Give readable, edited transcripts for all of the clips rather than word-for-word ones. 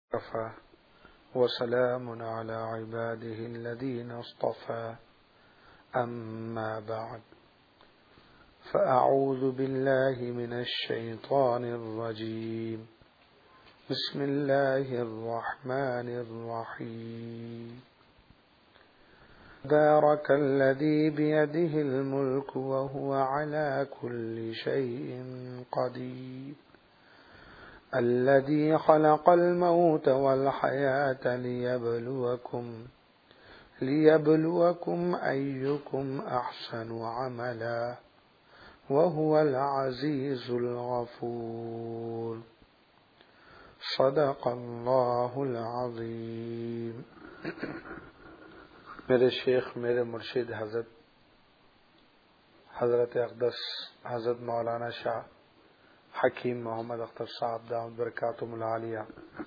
وكفى وسلام على عباده الذين اصطفى أما بعد فأعوذ بالله من الشيطان الرجيم بسم الله الرحمن الرحيم بارك الذي بيده الملك وهو على كل شيء قدير الذي خلق الموت والحياة ليبلوكم أيكم أحسن عملا وهو العزيز الغفور صدق اللہ العظیم۔ میرے شیخ، میرے مرشد حضرت اقدس حضرت مولانا شاہ حکیم محمد اختر صاحب دامت برکاتہم العالیہ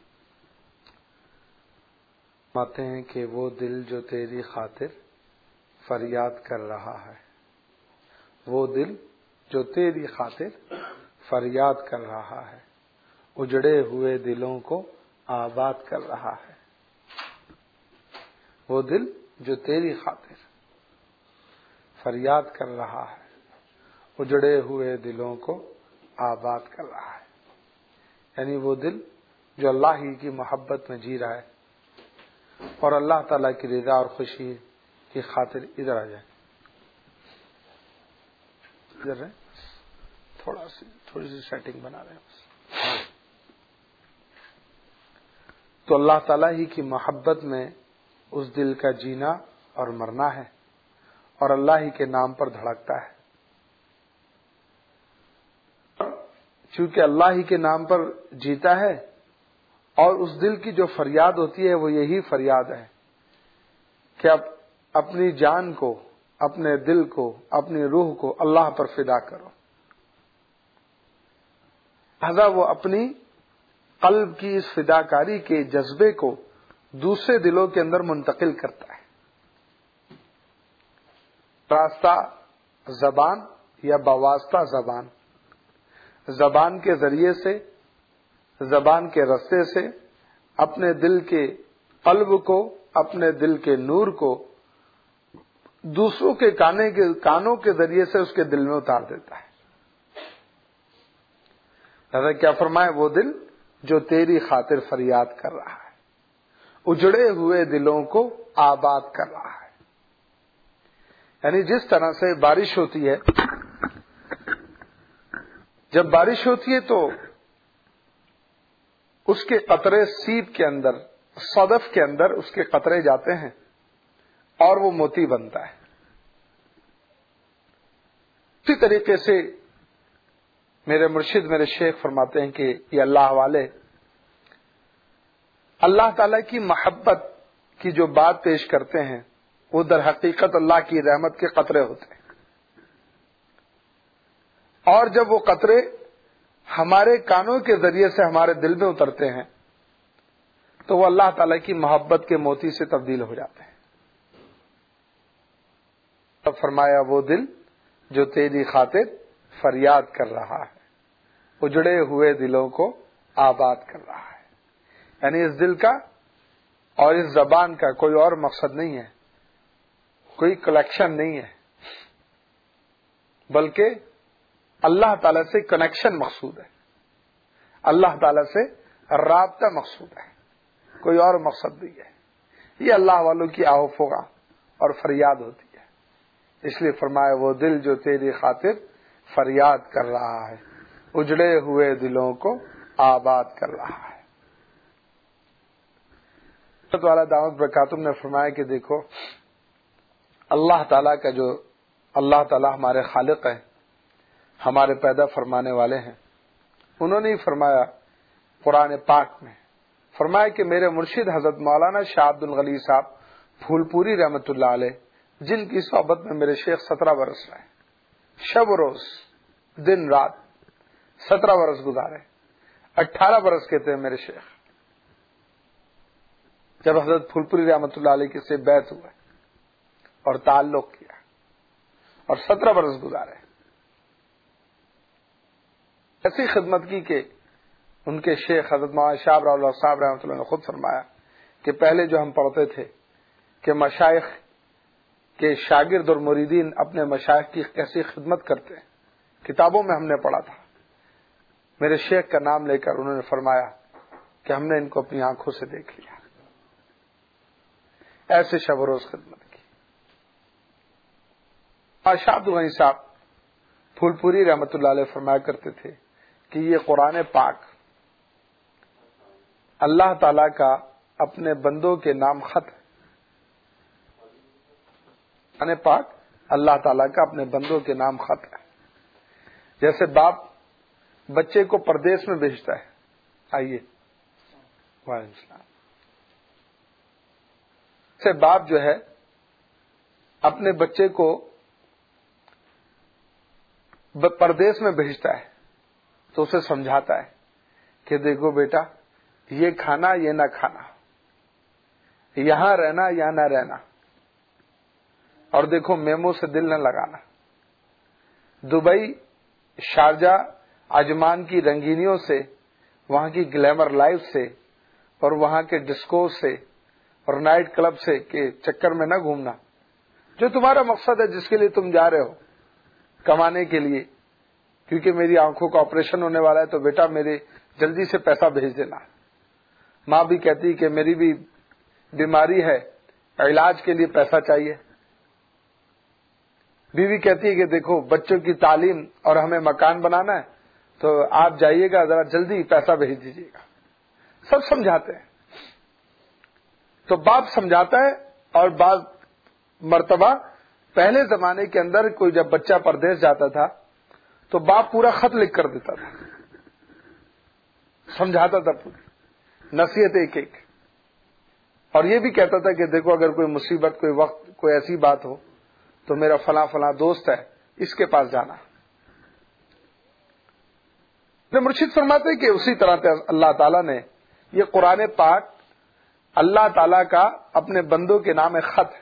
فرماتے ہیں کہ وہ دل جو تیری خاطر فریاد کر رہا ہے، وہ دل جو تیری خاطر فریاد کر رہا ہے، اجڑے ہوئے دلوں کو آباد کر رہا ہے۔ وہ دل جو تیری خاطر فریاد کر رہا ہے، اجڑے ہوئے دلوں کو آباد کر رہا ہے، یعنی وہ دل جو اللہ ہی کی محبت میں جی رہا ہے اور اللہ تعالیٰ کی رضا اور خوشی کی خاطر ادھر آ جائے، ادھر تھوڑی سی سیٹنگ بنا رہے ہیں تو اللہ تعالیٰ ہی کی محبت میں اس دل کا جینا اور مرنا ہے اور اللہ ہی کے نام پر دھڑکتا ہے، چونکہ اللہ ہی کے نام پر جیتا ہے اور اس دل کی جو فریاد ہوتی ہے وہ یہی فریاد ہے کہ اب اپنی جان کو، اپنے دل کو، اپنی روح کو اللہ پر فدا کرو۔ لہذا وہ اپنی قلب کی اس فداکاری کے جذبے کو دوسرے دلوں کے اندر منتقل کرتا ہے۔ راستہ زبان یا بواسطہ زبان کے ذریعے سے، زبان کے رستے سے اپنے دل کے قلب کو، اپنے دل کے نور کو دوسروں کے کانوں کے ذریعے سے اس کے دل میں اتار دیتا ہے۔ لہذا کیا فرمائے، وہ دل جو تیری خاطر فریاد کر رہا ہے، اجڑے ہوئے دلوں کو آباد کر رہا ہے۔ یعنی جس طرح سے بارش ہوتی ہے، جب بارش ہوتی ہے تو اس کے قطرے سیب کے اندر، صدف کے اندر اس کے قطرے جاتے ہیں اور وہ موتی بنتا ہے۔ اسی طریقے سے میرے مرشد، میرے شیخ فرماتے ہیں کہ یہ اللہ والے اللہ تعالی کی محبت کی جو بات پیش کرتے ہیں وہ در حقیقت اللہ کی رحمت کے قطرے ہوتے ہیں، اور جب وہ قطرے ہمارے کانوں کے ذریعے سے ہمارے دل میں اترتے ہیں تو وہ اللہ تعالی کی محبت کے موتی سے تبدیل ہو جاتے ہیں۔ تب فرمایا وہ دل جو تیری خاطر فریاد کر رہا ہے، اجڑے ہوئے دلوں کو آباد کر رہا ہے۔ یعنی اس دل کا اور اس زبان کا کوئی اور مقصد نہیں ہے، کوئی کلیکشن نہیں ہے، بلکہ اللہ تعالی سے کنیکشن مقصود ہے، اللہ تعالی سے رابطہ مقصود ہے، کوئی اور مقصد نہیں ہے۔ یہ اللہ والوں کی آہ و فغاں اور فریاد ہوتی ہے۔ اس لیے فرمایا وہ دل جو تیری خاطر فریاد کر رہا ہے، اجڑے ہوئے دلوں کو آباد کر رہا ہے۔ حضرت والا دامت برکاتہم نے فرمایا کہ دیکھو، اللہ تعالیٰ کا جو اللہ تعالیٰ ہمارے خالق ہیں، ہمارے پیدا فرمانے والے ہیں، انہوں نے ہی فرمایا قرآن پاک میں، فرمایا کہ میرے مرشد حضرت مولانا شاہ عبد الغنی صاحب پھول پوری رحمت اللہ علیہ، جن کی صحبت میں میرے شیخ 17 برس رہے، شب و روز دن رات 17 برس گزارے، 18 برس کے تھے میرے شیخ جب حضرت پھول پوری رحمت اللہ علیہ سے بیعت ہوئے اور تعلق کیا، اور 17 برس گزارے، ایسی خدمت کی کہ ان کے شیخ حضرت مولانا شاہ اللہ صاحب رحمۃ اللہ نے خود فرمایا کہ پہلے جو ہم پڑھتے تھے کہ مشائخ کے شاگرد اور مریدین اپنے مشائخ کی کیسی خدمت کرتے ہیں، کتابوں میں ہم نے پڑھا تھا. میرے شیخ کا نام لے کر انہوں نے فرمایا کہ ہم نے ان کو اپنی آنکھوں سے دیکھ لیا، ایسے شب و روز خدمت کی. شاہ عبد الغنی صاحب پھول پوری رحمۃ اللہ علیہ فرمایا کرتے تھے کہ یہ قرآن پاک اللہ تعالی کا اپنے بندوں کے نام خط ہے. قرآن پاک اللہ تعالیٰ کا اپنے بندوں کے نام خط ہے. جیسے باپ بچے کو پردیس میں بھیجتا ہے. آئیے وعلیکم السلام. سے باپ جو ہے اپنے بچے کو پردیس میں بھیجتا ہے تو اسے سمجھاتا ہے کہ دیکھو بیٹا، یہ کھانا یہ نہ کھانا، یہاں رہنا یا نہ رہنا، اور دیکھو میمو سے دل نہ لگانا. دبئی، شارجہ، عجمان کی رنگینیوں سے، وہاں کی گلیمر لائف سے اور وہاں کے ڈسکو سے اور نائٹ کلب سے کے چکر میں نہ گھومنا. جو تمہارا مقصد ہے، جس کے لیے تم جا رہے ہو کمانے کے لیے، کیونکہ میری آنکھوں کا آپریشن ہونے والا ہے تو بیٹا میرے جلدی سے پیسہ بھیج دینا. ماں بھی کہتی کہ میری بھی بیماری ہے، علاج کے لیے پیسہ چاہیے. بیوی کہتی ہے کہ دیکھو بچوں کی تعلیم اور ہمیں مکان بنانا ہے تو آپ جائیے گا، ذرا جلدی پیسہ بھیج دیجیے گا. سب سمجھاتے ہیں. تو باپ سمجھاتا ہے. اور بعض مرتبہ پہلے زمانے کے اندر کوئی جب بچہ پردیس جاتا تھا تو باپ پورا خط لکھ کر دیتا تھا، سمجھاتا تھا پوری نصیحت ایک ایک. اور یہ بھی کہتا تھا کہ دیکھو اگر کوئی مصیبت، کوئی وقت، کوئی ایسی بات ہو تو میرا فلاں فلاں دوست ہے، اس کے پاس جانا. مرشد فرماتے ہیں کہ اسی طرح سے اللہ تعالیٰ نے یہ قرآن پاک اللہ تعالیٰ کا اپنے بندوں کے نام ایک خط ہے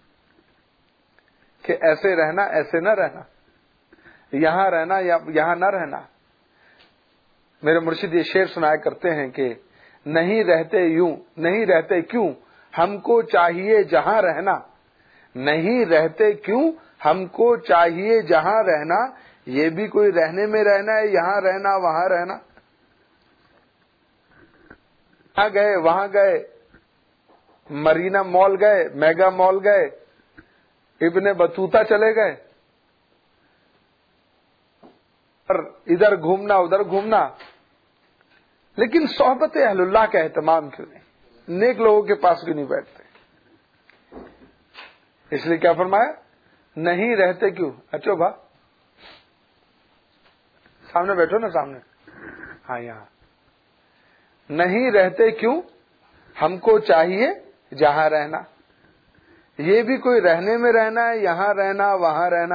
کہ ایسے رہنا، ایسے نہ رہنا، یہاں رہنا یا یہاں نہ رہنا. میرے مرشد یہ شعر سنایا کرتے ہیں کہ نہیں رہتے یوں، نہیں رہتے کیوں، ہم کو چاہیے جہاں رہنا. نہیں رہتے کیوں، ہم کو چاہیے جہاں رہنا. یہ بھی کوئی رہنے میں رہنا ہے، یہاں رہنا وہاں رہنا. یہاں گئے وہاں گئے، مرینا مال گئے، میگا مال گئے، ابن بطوطہ چلے گئے، اور ادھر گھومنا ادھر گھومنا. لیکن صحبت اہل اللہ کا اہتمام کیوں نہیں؟ نیک لوگوں کے پاس کیوں نہیں بیٹھتے؟ اس لیے کیا فرمایا؟ نہیں رہتے کیوں. اچھا بھا سامنے بیٹھو نا، سامنے. ہاں یہاں. نہیں رہتے کیوں، ہم کو چاہیے جہاں رہنا. یہ بھی کوئی رہنے میں رہنا ہے، یہاں رہنا وہاں رہنا.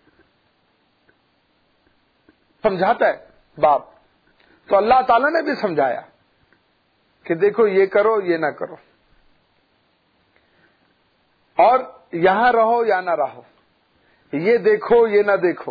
سمجھاتا ہے باپ. تو اللہ تعالیٰ نے بھی سمجھایا کہ دیکھو یہ کرو یہ نہ کرو، اور یہاں رہو یا نہ رہو، یہ دیکھو یہ نہ دیکھو.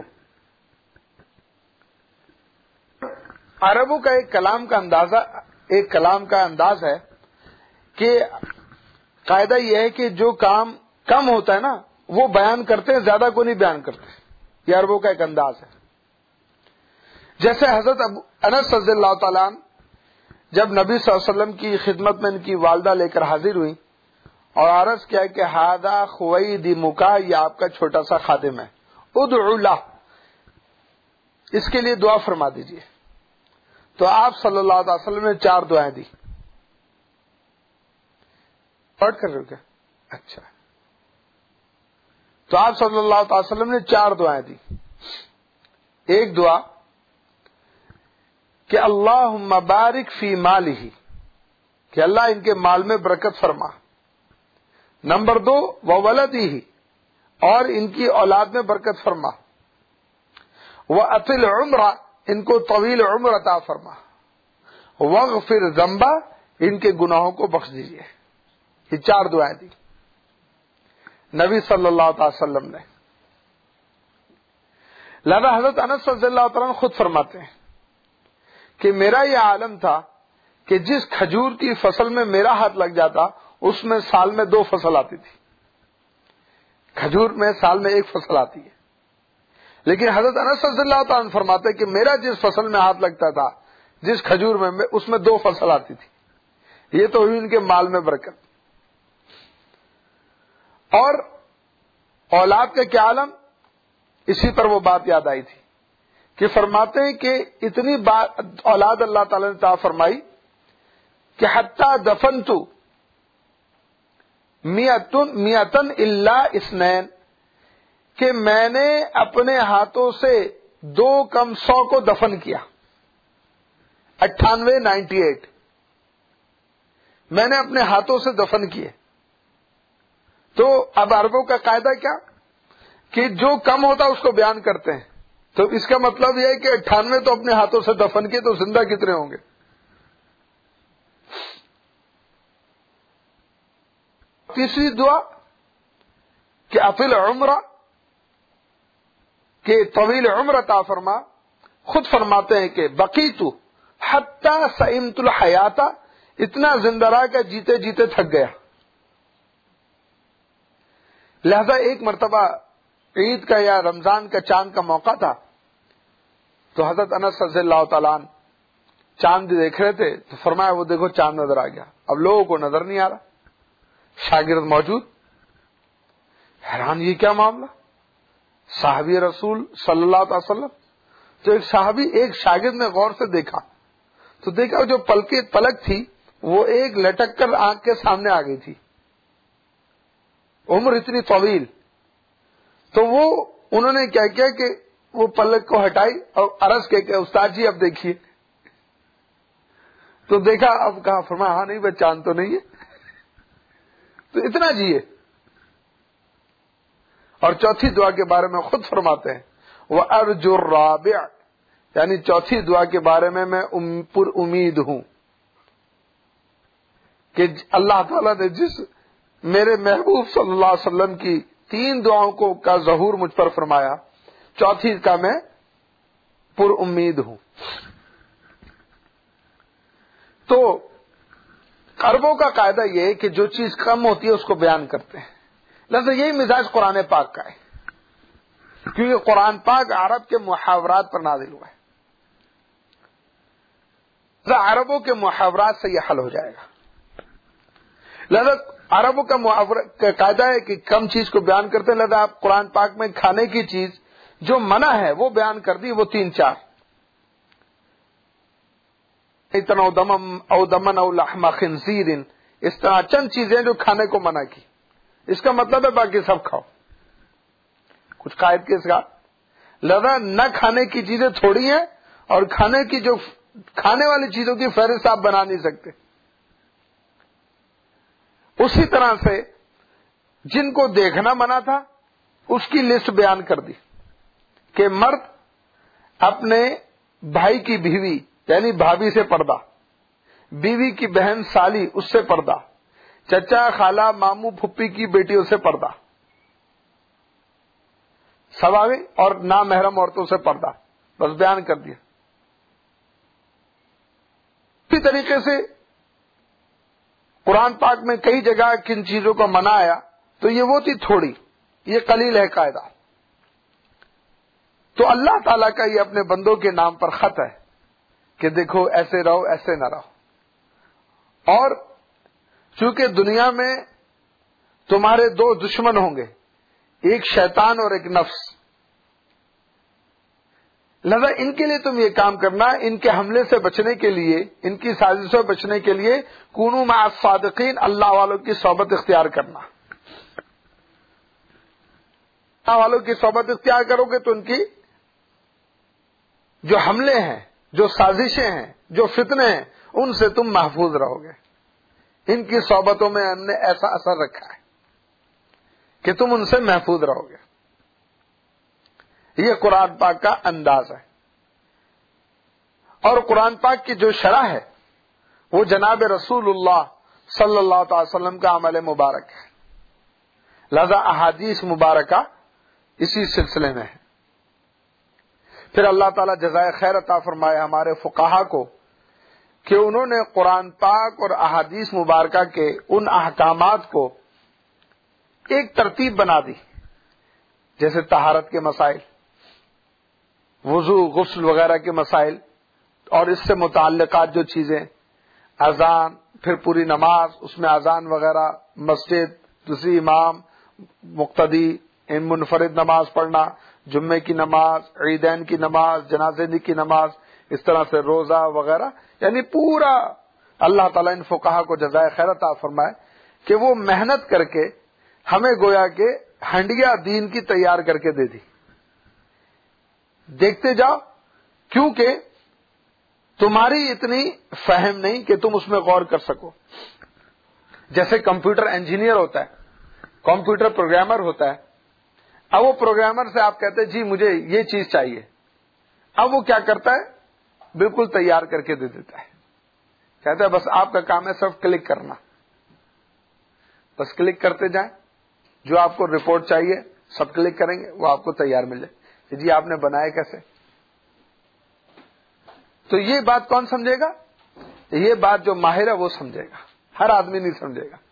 عربوں کا ایک کلام کا انداز ہے کہ قاعدہ یہ ہے کہ جو کام کم ہوتا ہے نا وہ بیان کرتے ہیں، زیادہ کو نہیں بیان کرتے. یہ عربوں کا ایک انداز ہے. جیسے حضرت انس رضی اللہ تعالیٰ جب نبی صلی اللہ علیہ وسلم کی خدمت میں ان کی والدہ لے کر حاضر ہوئی اور عرض کیا کہ ہادہ خویدی مکا، یہ آپ کا چھوٹا سا خادم ہے، ادعو لہ، اس کے لیے دعا فرما دیجئے. تو آپ صلی اللہ علیہ وسلم نے 4 دعائیں دی. پڑھ کر رہے ہو کیا؟ اچھا. تو آپ صلی اللہ علیہ وسلم نے 4 دعائیں دی. ایک دعا کہ اللہم بارک فی مالہ، کہ اللہ ان کے مال میں برکت فرما. نمبر 2 وولدہ، اور ان کی اولاد میں برکت فرما. وَأَطِلْ عُمْرَ، ان کو طویل عمر عطا فرما. وَغْفِرْ ذَنْبَ، ان کے گناہوں کو بخش دیجیے. یہ 4 دعائیں دی نبی صلی اللہ علیہ وسلم نے. لہذا حضرت انس رضی اللہ تعالیٰ خود فرماتے ہیں کہ میرا یہ عالم تھا کہ جس کھجور کی فصل میں میرا ہاتھ لگ جاتا اس میں سال میں 2 فصل آتی تھی. کھجور میں سال میں 1 فصل آتی ہے. لیکن حضرت انس رضی اللہ تعالیٰ عنہ فرماتے کہ میرا جس فصل میں ہاتھ لگتا تھا جس کھجور میں اس میں 2 فصل آتی تھی. یہ تو ہوئی ان کے مال میں برکت. اور اولاد کا کیا عالم, اسی پر وہ بات یاد آئی تھی کہ فرماتے ہیں کہ اتنی اولاد اللہ تعالی نے عطا فرمائی کہ حتی دفنتو میتن الا اثنین, کہ میں نے اپنے ہاتھوں سے 2 کم 100 کو دفن کیا. 98 میں نے اپنے ہاتھوں سے دفن کیے. تو اب عربوں کا قاعدہ کیا کہ جو کم ہوتا اس کو بیان کرتے ہیں. تو اس کا مطلب یہ ہے کہ 98 تو اپنے ہاتھوں سے دفن کیے, تو زندہ کتنے ہوں گے؟ تیسری دعا کہ اطل عمرہ, کہ طویل عمر عطا فرما. خود فرماتے ہیں کہ بقیتو حتی سئمت الحیات, اتنا زندہ رہا کہ جیتے جیتے تھک گیا. لہذا ایک مرتبہ عید کا یا رمضان کا چاند کا موقع تھا, تو حضرت انس رضی اللہ تعالیٰ عنہ چاند دیکھ رہے تھے تو فرمایا وہ دیکھو چاند نظر آ گیا. اب لوگوں کو نظر نہیں آ رہا, شاگرد موجود, حیران یہ کیا معاملہ. صحابی رسول صلی اللہ علیہ وسلم, تو ایک صحابی ایک شاگرد نے غور سے دیکھا تو دیکھا جو پلک تھی وہ ایک لٹک کر آنکھ کے سامنے آ گئی تھی, عمر اتنی طویل. تو وہ انہوں نے کیا کیا کہ وہ پلک کو ہٹائی اور عرض کے کہ استاد جی اب دیکھیے. تو دیکھا, اب کہا, فرمایا ہاں نہیں بھائی چاند تو نہیں ہے. تو اتنا جیے. اور چوتھی دعا کے بارے میں خود فرماتے ہیں وَأَرْجُو الرَّابِعَ, یعنی چوتھی دعا کے بارے میں پر امید ہوں کہ اللہ تعالیٰ نے جس میرے محبوب صلی اللہ علیہ وسلم کی 3 دعاؤں کو کا ظہور مجھ پر فرمایا, چوتھی کا میں پر امید ہوں. تو عربوں کا قاعدہ یہ ہے کہ جو چیز کم ہوتی ہے اس کو بیان کرتے ہیں. لہذا یہی مزاج قرآن پاک کا ہے, کیونکہ قرآن پاک عرب کے محاورات پر نازل ہوا ہے. لہذا عربوں کے محاورات سے یہ حل ہو جائے گا. لہذا عربوں کا قاعدہ ہے کہ کم چیز کو بیان کرتے ہیں. لہذا آپ قرآن پاک میں کھانے کی چیز جو منع ہے وہ بیان کر دی, وہ 3-4 او دمن او لحم خنزیر, اس طرح چند چیزیں جو کھانے کو منع کی. اس کا مطلب ہے باقی سب کھاؤ, کچھ قائد کے ساتھ. لہذا نہ کھانے کی چیزیں تھوڑی ہیں اور کھانے کی جو کھانے والی چیزوں کی فہرست آپ بنا نہیں سکتے. اسی طرح سے جن کو دیکھنا منع تھا اس کی لسٹ بیان کر دی کہ مرد اپنے بھائی کی بیوی یعنی بھابھی سے پردہ, بیوی کی بہن سالی اس سے پردہ, چچا خالہ ماموں پھپھی کی بیٹیوں سے پردہ, سواوی اور نامحرم عورتوں سے پردہ, بس بیان کر دیا. اسی طریقے سے قرآن پاک میں کئی جگہ کن چیزوں کو منع آیا تو یہ وہ تھی تھوڑی, یہ قلیل ہے قاعدہ. تو اللہ تعالیٰ کا یہ اپنے بندوں کے نام پر خط ہے کہ دیکھو ایسے رہو ایسے نہ رہو. اور چونکہ دنیا میں تمہارے 2 دشمن ہوں گے, ایک شیطان اور ایک نفس, لہذا ان کے لیے تم یہ کام کرنا, ان کے حملے سے بچنے کے لیے, ان کی سازشوں سے بچنے کے لیے کونوا مع الصادقین, اللہ والوں کی صحبت اختیار کرنا. اللہ والوں کی صحبت اختیار کرو گے تو ان کی جو حملے ہیں, جو سازشیں ہیں, جو فتنے ہیں, ان سے تم محفوظ رہو گے. ان کی صحبتوں میں ہم نے ایسا اثر رکھا ہے کہ تم ان سے محفوظ رہو گے. یہ قرآن پاک کا انداز ہے. اور قرآن پاک کی جو شرح ہے وہ جناب رسول اللہ صلی اللہ تعالی وسلم کا عمل مبارک ہے. لہذا احادیث مبارکہ اسی سلسلے میں ہے. پھر اللہ تعالیٰ جزائے خیر عطا فرمائے ہمارے فقہا کو کہ انہوں نے قرآن پاک اور احادیث مبارکہ کے ان احکامات کو ایک ترتیب بنا دی، جیسے طہارت کے مسائل، وضو غسل وغیرہ کے مسائل اور اس سے متعلقات جو چیزیں، اذان، پھر پوری نماز، اس میں اذان وغیرہ، مسجد، دوسری امام، مقتدی، منفرد نماز پڑھنا، جمعے کی نماز، عیدین کی نماز، جنازے کی نماز، اس طرح سے روزہ وغیرہ، یعنی پورا اللہ تعالیٰ ان فقہا کو جزائے خیر عطا فرمائے کہ وہ محنت کر کے ہمیں گویا کہ ہنڈیا دین کی تیار کر کے دے دی. دیکھتے جاؤ، کیونکہ تمہاری اتنی فہم نہیں کہ تم اس میں غور کر سکو. جیسے کمپیوٹر انجینئر ہوتا ہے، کمپیوٹر پروگرامر ہوتا ہے. اب وہ پروگرامر سے آپ کہتے ہیں جی مجھے یہ چیز چاہیے، اب وہ کیا کرتا ہے؟ بالکل تیار کر کے دے دیتا ہے. کہتا ہے بس آپ کا کام ہے صرف کلک کرنا، بس کلک کرتے جائیں، جو آپ کو رپورٹ چاہیے سب کلک کریں گے، وہ آپ کو تیار ملے. جی آپ نے بنایا کیسے؟ تو یہ بات کون سمجھے گا؟ یہ بات جو ماہر ہے وہ سمجھے گا، ہر آدمی نہیں سمجھے گا.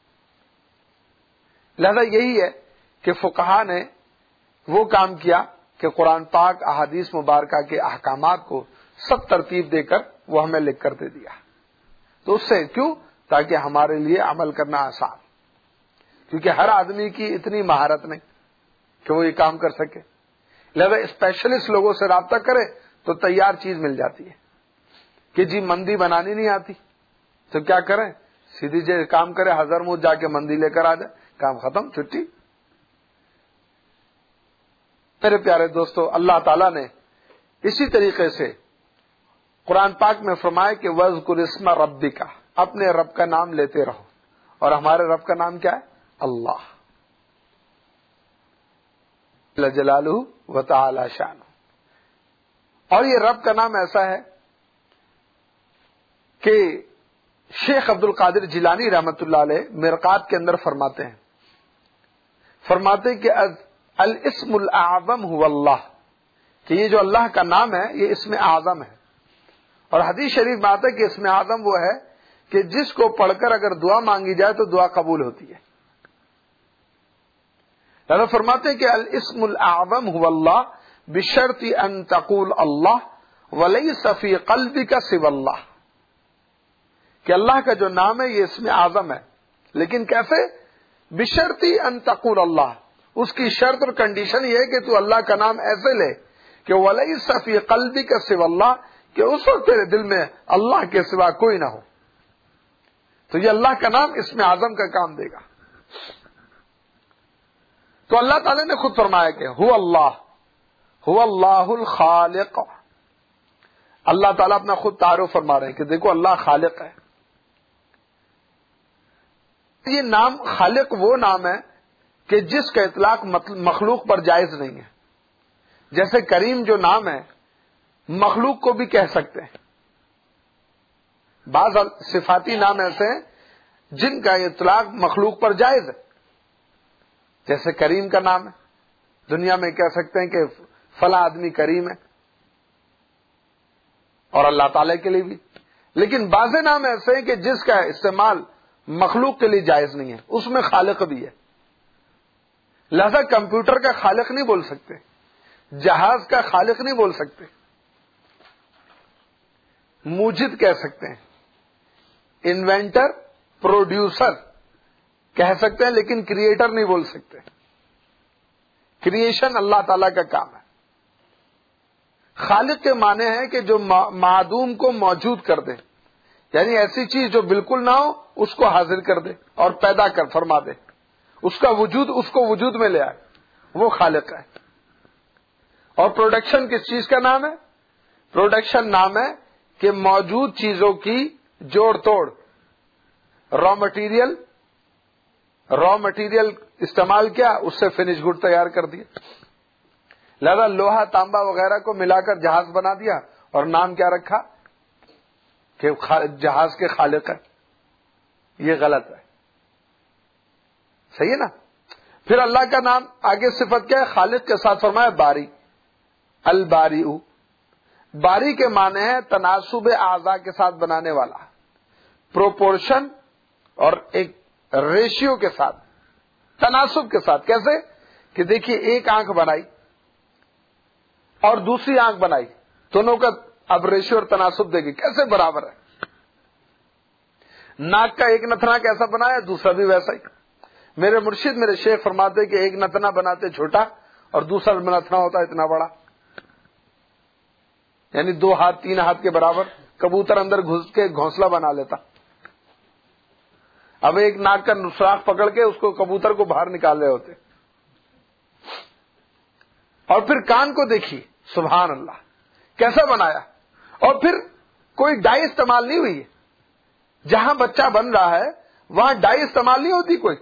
لہذا یہی ہے کہ فقہا نے وہ کام کیا کہ قرآن پاک احادیث مبارکہ کے احکامات کو سب ترتیب دے کر وہ ہمیں لکھ کر دے دیا. تو اس سے کیوں؟ تاکہ ہمارے لیے عمل کرنا آسان، کیونکہ ہر آدمی کی اتنی مہارت نہیں کہ وہ یہ کام کر سکے. لہذا اسپیشلسٹ لوگوں سے رابطہ کرے تو تیار چیز مل جاتی ہے. کہ جی مندی بنانی نہیں آتی تو کیا کریں؟ سیدھی جو کام کرے حضرموت جا کے مندی لے کر آ جائے، کام ختم، چھٹی. میرے پیارے دوستو، اللہ تعالیٰ نے اسی طریقے سے قرآن پاک میں فرمایا کہ وَاذْكُرِ اسْمَ رَبِّكَ، اپنے رب کا نام لیتے رہو. اور ہمارے رب کا نام کیا ہے؟ اللہ جل جلالہ و تعالی شانہ. اور یہ رب کا نام ایسا ہے کہ شیخ عبد القادر جیلانی رحمت اللہ علیہ مرقات کے اندر فرماتے کہ الاسم الاعظم هو اللہ، کہ یہ جو اللہ کا نام ہے یہ اسم اعظم ہے. اور حدیث شریف میں آتا ہے کہ اسم اعظم وہ ہے کہ جس کو پڑھ کر اگر دعا مانگی جائے تو دعا قبول ہوتی ہے. لہذا فرماتے ہیں کہ الاسم الاعظم هو اللہ بشرط ان تقول اللہ ولیس فی قلبک سوى اللہ، کہ اللہ کا جو نام ہے یہ اسم اعظم ہے، لیکن کیسے؟ بشرط ان تقول اللہ، اس کی شرط اور کنڈیشن یہ ہے کہ تو اللہ کا نام ایسے لے کہ ولیس فی قلبک سوى اللہ، کہ اس وقت تیرے دل میں اللہ کے سوا کوئی نہ ہو. تو یہ اللہ کا نام اسم اعظم کا کام دے گا. تو اللہ تعالی نے خود فرمایا کہ هو اللہ الخالق. اللہ تعالیٰ اپنا خود تعارف فرما رہے ہیں کہ دیکھو اللہ خالق ہے. یہ نام خالق وہ نام ہے کہ جس کا اطلاق مخلوق پر جائز نہیں ہے. جیسے کریم جو نام ہے مخلوق کو بھی کہہ سکتے ہیں. بعض صفاتی نام ایسے ہیں جن کا اطلاق مخلوق پر جائز ہے. جیسے کریم کا نام ہے، دنیا میں کہہ سکتے ہیں کہ فلاں آدمی کریم ہے، اور اللہ تعالی کے لیے بھی. لیکن بعض نام ایسے ہیں کہ جس کا استعمال مخلوق کے لیے جائز نہیں ہے، اس میں خالق بھی ہے. لہذا کمپیوٹر کا خالق نہیں بول سکتے، جہاز کا خالق نہیں بول سکتے، موجد کہہ سکتے ہیں، انوینٹر، پروڈیوسر کہہ سکتے ہیں، لیکن کریٹر نہیں بول سکتے. کریشن اللہ تعالی کا کام ہے. خالق کے معنی ہے کہ جو معدوم کو موجود کر دے، یعنی ایسی چیز جو بالکل نہ ہو اس کو حاضر کر دے اور پیدا کر فرما دے، اس کا وجود اس کو وجود میں لے آئے، وہ خالق ہے. اور پروڈکشن کس چیز کا نام ہے؟ پروڈکشن نام ہے کہ موجود چیزوں کی جوڑ توڑ، را مٹیریل استعمال کیا، اس سے فنش گڈ تیار کر دیا. لہذا لوہا تانبا وغیرہ کو ملا کر جہاز بنا دیا اور نام کیا رکھا کہ جہاز کے خالق ہے. یہ غلط ہے. صحیح ہے نا؟ پھر اللہ کا نام آگے صفت کیا ہے؟ خالق کے ساتھ فرمایا باری. الباری، باری کے معنی ہے تناسب اعضاء کے ساتھ بنانے والا، پروپورشن اور ایک ریشیو کے ساتھ، تناسب کے ساتھ. کیسے کہ دیکھیے ایک آنکھ بنائی اور دوسری آنکھ بنائی، دونوں کا اب ریشیو اور تناسب دیکھیے کیسے برابر ہے. ناک کا ایک نتنا کیسا بنایا، دوسرا بھی ویسا ہی. میرے مرشد میرے شیخ فرماتے کہ ایک نتنا بناتے چھوٹا اور دوسرا نتنا ہوتا اتنا بڑا، یعنی 2 ہاتھ 3 ہاتھ کے برابر. کبوتر اندر گھس کے گھونسلہ بنا لیتا. اب ایک ناک کا سوراخ پکڑ کے اس کو کبوتر کو باہر نکال رہے ہوتے. اور پھر کان کو دیکھیے، سبحان اللہ کیسا بنایا. اور پھر کوئی ڈائی استعمال نہیں ہوئی ہے. جہاں بچہ بن رہا ہے وہاں ڈائی استعمال نہیں ہوتی کوئی.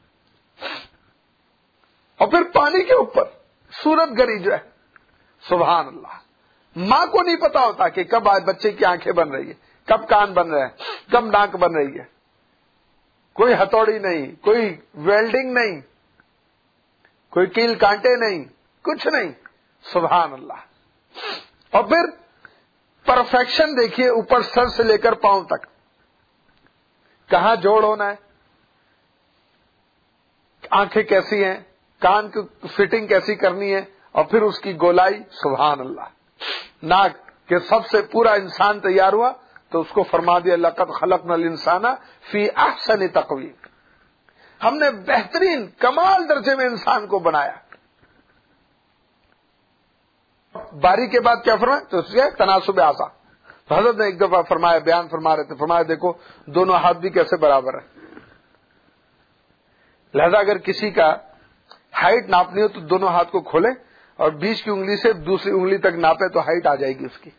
اور پھر پانی کے اوپر سورت گری جو ہے، سبحان اللہ. ماں کو نہیں پتا ہوتا کہ کب آج بچے کی آنکھیں بن رہی ہے، کب کان بن رہے ہیں، کب ناک بن رہی ہے. کوئی ہتھوڑی نہیں، کوئی ویلڈنگ نہیں، کوئی کیل کانٹے نہیں، کچھ نہیں. سبحان اللہ. اور پھر پرفیکشن دیکھیے اوپر سر سے لے کر پاؤں تک، کہاں جوڑ ہونا ہے، آنکھیں کیسی ہیں، کان کی فٹنگ کیسی کرنی ہے، اور پھر اس کی گولائی. سبحان اللہ. ناک کے سب سے پورا انسان تیار ہوا تو اس کو فرما دیا لقد خلقنا الانسان فی احسن تقویم، ہم نے بہترین کمال درجے میں انسان کو بنایا. باری کے بعد کیا فرمایا، تو اس کے تناسب اعضاء. تو حضرت نے ایک دفعہ فرمایا، بیان فرما رہے تھے، فرمایا دیکھو دونوں ہاتھ بھی کیسے برابر ہیں. لہذا اگر کسی کا ہائٹ ناپنی ہو تو دونوں ہاتھ کو کھولے اور بیچ کی انگلی سے دوسری انگلی تک ناپے تو ہائٹ آ جائے گی اس کی.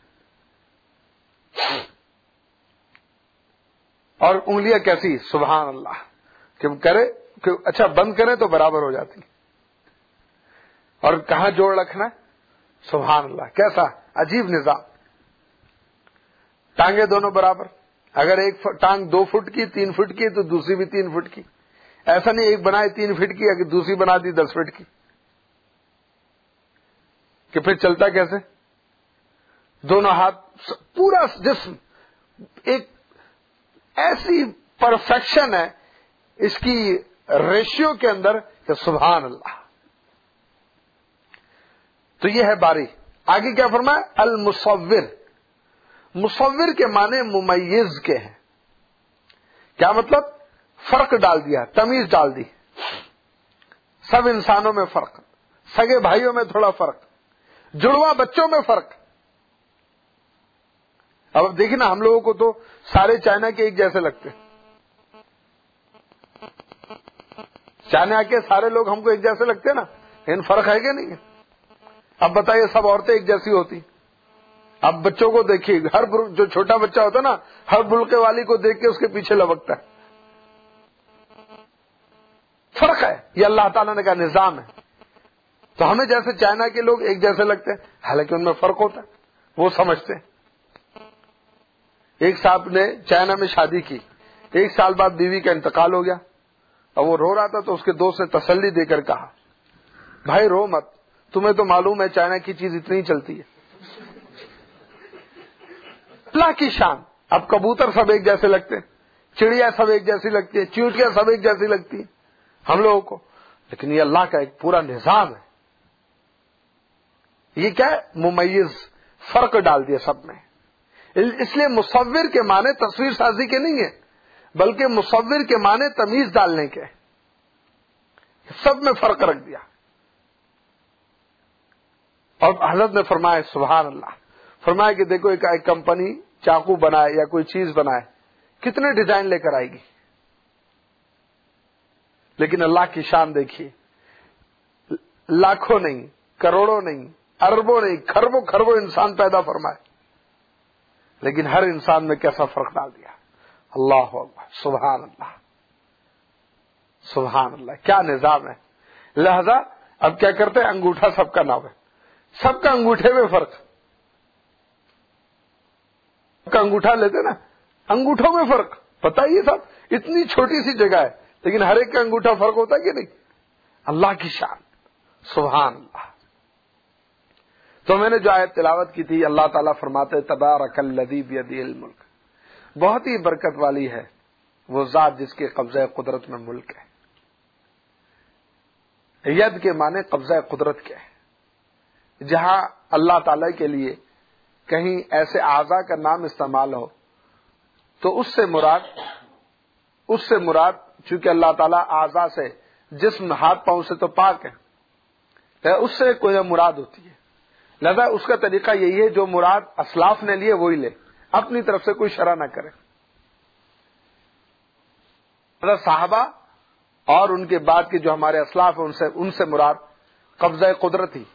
اور انگلیاں کیسی، سبحان اللہ، کہ کرے کہ اچھا بند کریں تو برابر ہو جاتی. اور کہاں جوڑ رکھنا ہے، سبحان اللہ، کیسا عجیب نظام. ٹانگیں دونوں برابر، اگر ایک ٹانگ 2 فٹ کی 3 فٹ کی تو دوسری بھی 3 فٹ کی. ایسا نہیں ایک بنائے 3 فٹ کی اگر دوسری بنا دی 10 فٹ کی، کہ پھر چلتا کیسے. دونوں ہاتھ، پورا جسم ایک ایسی پرفیکشن ہے اس کی ریشیو کے اندر کہ سبحان اللہ. تو یہ ہے باری. آگے کیا فرمایا، المصور. مصور کے معنی ممیز کے ہیں. کیا مطلب، فرق ڈال دیا، تمیز ڈال دی. سب انسانوں میں فرق، سگے بھائیوں میں تھوڑا فرق، جڑواں بچوں میں فرق. اب دیکھیں نا، ہم لوگوں کو تو سارے چائنا کے ایک جیسے لگتے. چائنا کے سارے لوگ ہم کو ایک جیسے لگتے نا، لیکن فرق ہے کہ نہیں ہے. اب بتائیے سب عورتیں ایک جیسی ہوتی. اب بچوں کو دیکھیے، ہر جو چھوٹا بچہ ہوتا نا ہر بلکے والی کو دیکھ کے اس کے پیچھے لبکتا ہے. فرق ہے، یہ اللہ تعالیٰ نے کا نظام ہے. تو ہمیں جیسے چائنا کے لوگ ایک جیسے لگتے ہیں، حالانکہ ان میں فرق ہوتا ہے، وہ سمجھتے ہیں. ایک صاحب نے چائنا میں شادی کی، 1 سال بعد بیوی کا انتقال ہو گیا، اور وہ رو رہا تھا تو اس کے دوست نے تسلی دے کر کہا، بھائی رو مت، تمہیں تو معلوم ہے چائنا کی چیز اتنی ہی چلتی ہے. اللہ کی شان. اب کبوتر سب ایک جیسے لگتے ہیں، چڑیا سب ایک جیسی لگتی ہے، چیونٹیاں سب ایک جیسی لگتی ہیں ہم لوگوں کو، لیکن یہ اللہ کا ایک پورا نظام ہے. یہ کیا ہے، ممیز، فرق ڈال دیا سب میں. اس لیے مصور کے معنی تصویر سازی کے نہیں ہے، بلکہ مصور کے معنی تمیز ڈالنے کے. سب میں فرق رکھ دیا. اور حضرت نے فرمایا سبحان اللہ، فرمایا کہ دیکھو ایک کمپنی چاقو بنائے یا کوئی چیز بنائے، کتنے ڈیزائن لے کر آئے گی، لیکن اللہ کی شان دیکھیے، لاکھوں نہیں، کروڑوں نہیں، اربوں نہیں، خربوں خربوں انسان پیدا فرمائے، لیکن ہر انسان میں کیسا فرق ڈال دیا. اللہ اکبر، سبحان اللہ، سبحان اللہ، کیا نظام ہے. لہذا اب کیا کرتے ہیں، انگوٹھا سب کا نام ہے، سب کا انگوٹھے میں فرق. سب کا انگوٹھا لیتے نا، انگوٹھوں میں فرق. پتہ ہی سب اتنی چھوٹی سی جگہ ہے لیکن ہر ایک کا انگوٹھا فرق ہوتا ہے کہ نہیں. اللہ کی شان، سبحان اللہ. تو میں نے جو آیت تلاوت کی تھی، اللہ تعالیٰ فرماتے تبارک الذی بیدہ الملک، بہت ہی برکت والی ہے وہ ذات جس کے قبضہ قدرت میں ملک ہے۔ ید کے معنی قبضہ قدرت کے ہے۔ جہاں اللہ تعالیٰ کے لیے کہیں ایسے اعضاء کا نام استعمال ہو تو اس سے مراد چونکہ اللہ تعالیٰ اعضاء سے، جسم ہاتھ پاؤں سے تو پاک ہے، اس سے کوئی مراد ہوتی ہے، لہذا اس کا طریقہ یہی ہے جو مراد اسلاف نے لیے وہی لے، اپنی طرف سے کوئی شرح نہ کرے۔ صحابہ اور ان کے بعد کے جو ہمارے اسلاف ہیں ان سے مراد قبضہ قدرت ہی۔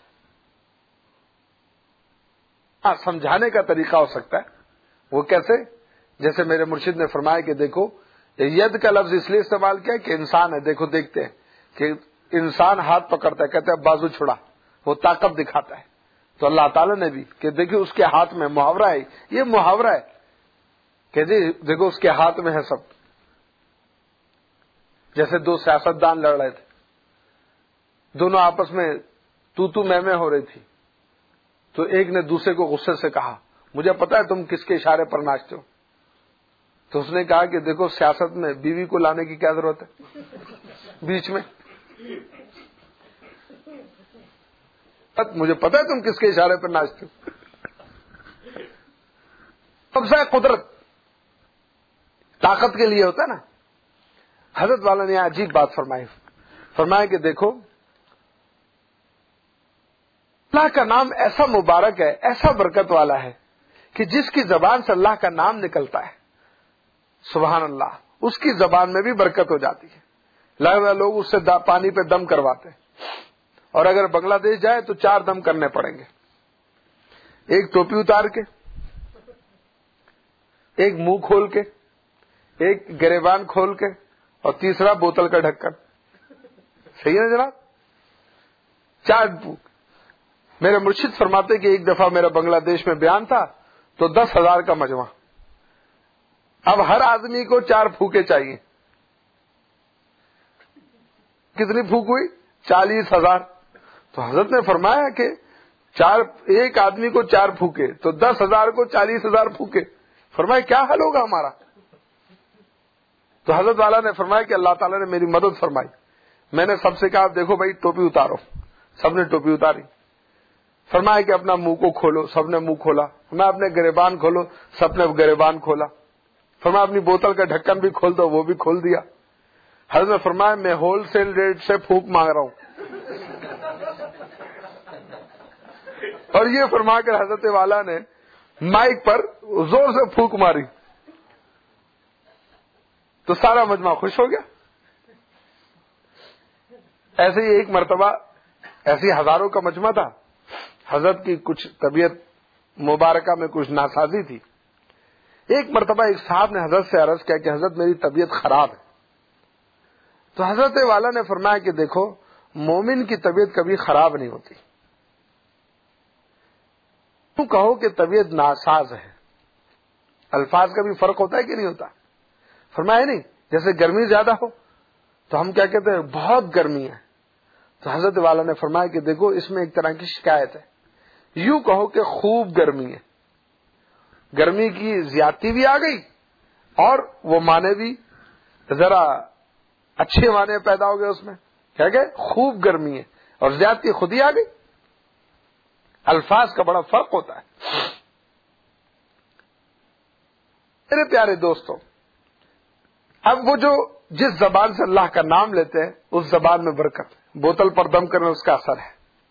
سمجھانے کا طریقہ ہو سکتا ہے، وہ کیسے؟ جیسے میرے مرشد نے فرمایا کہ دیکھو ید کا لفظ اس لیے استعمال کیا کہ انسان ہے، دیکھو دیکھتے ہیں کہ انسان ہاتھ پکڑتا ہے، کہتے ہیں بازو چھڑا، وہ طاقت دکھاتا ہے، تو اللہ تعالیٰ نے بھی کہ دیکھیں اس کے ہاتھ میں محاورہ ہے، یہ محاورہ ہے کہ جی دیکھو اس کے ہاتھ میں ہے سب۔ جیسے دو سیاستدان لڑ رہے تھے، دونوں آپس میں تو میں ہو رہی تھی، تو ایک نے دوسرے کو غصے سے کہا مجھے پتا ہے تم کس کے اشارے پر ناچتے ہو، تو اس نے کہا کہ دیکھو سیاست میں بیوی کو لانے کی کیا ضرورت ہے بیچ میں، مجھے پتا ہے تم کس کے اشارے پر ناچتے ہو۔ قبضہ قدرت طاقت کے لیے ہوتا ہے نا۔ حضرت والا نے عجیب بات فرمایا کہ دیکھو اللہ کا نام ایسا مبارک ہے، ایسا برکت والا ہے کہ جس کی زبان سے اللہ کا نام نکلتا ہے، سبحان اللہ، اس کی زبان میں بھی برکت ہو جاتی ہے۔ لہذا لوگ اس سے پانی پہ دم کرواتے ہیں، اور اگر بنگلہ دیش جائے تو 4 دم کرنے پڑیں گے، ایک ٹوپی اتار کے، ایک منہ کھول کے، ایک گریبان کھول کے، اور تیسرا بوتل کا ڈھکن۔ صحیح ہے نا جناب؟ 4 پھونک۔ میرے مرشد فرماتے کہ ایک دفعہ میرا بنگلہ دیش میں بیان تھا تو 10,000 کا مجمع، اب ہر آدمی کو 4 پھونکے چاہیے۔ کتنی پھونک ہوئی؟ 40,000۔ تو حضرت نے فرمایا کہ ایک آدمی کو 4 پھونکے تو 10,000 کو 40,000 پھونکے، فرمایا کیا حل ہوگا ہمارا؟ تو حضرت والا نے فرمایا کہ اللہ تعالیٰ نے میری مدد فرمائی، میں نے سب سے کہا دیکھو بھائی ٹوپی اتارو، سب نے ٹوپی اتاری، فرمایا کہ اپنا منہ کو کھولو، سب نے منہ کھولا، فرمایا اپنے گریبان کھولو، سب نے گریبان کھولا، فرمایا اپنی بوتل کا ڈھکن بھی کھول دو، وہ بھی کھول دیا۔ حضرت نے فرمایا میں ہول سیل ریٹ سے پھونک مانگ رہا ہوں، اور یہ فرما کر حضرت والا نے مائک پر زور سے پھونک ماری تو سارا مجمع خوش ہو گیا۔ ایسے ہی ایک مرتبہ ایسی ہزاروں کا مجمع تھا، حضرت کی کچھ طبیعت مبارکہ میں کچھ ناسازی تھی۔ ایک مرتبہ ایک صاحب نے حضرت سے عرض کیا کہ حضرت میری طبیعت خراب ہے، تو حضرت والا نے فرمایا کہ دیکھو مومن کی طبیعت کبھی خراب نہیں ہوتی، تم کہو کہ طبیعت ناساز ہے، الفاظ کا بھی فرق ہوتا ہے کہ نہیں ہوتا؟ فرمایا نہیں، جیسے گرمی زیادہ ہو تو ہم کیا کہتے ہیں بہت گرمی ہے، تو حضرت والا نے فرمایا کہ دیکھو اس میں ایک طرح کی شکایت ہے، یوں کہو کہ خوب گرمی ہے، گرمی کی زیادتی بھی آ گئی اور وہ معنی بھی ذرا اچھے معنی پیدا ہو گئے، اس میں کیا کہ خوب گرمی ہے اور زیادتی خود ہی آ گئی۔ الفاظ کا بڑا فرق ہوتا ہے۔ میرے پیارے دوستوں، اب وہ جو جس زبان سے اللہ کا نام لیتے ہیں اس زبان میں برکت ہے، بوتل پر دم کرنے اس کا اثر ہے۔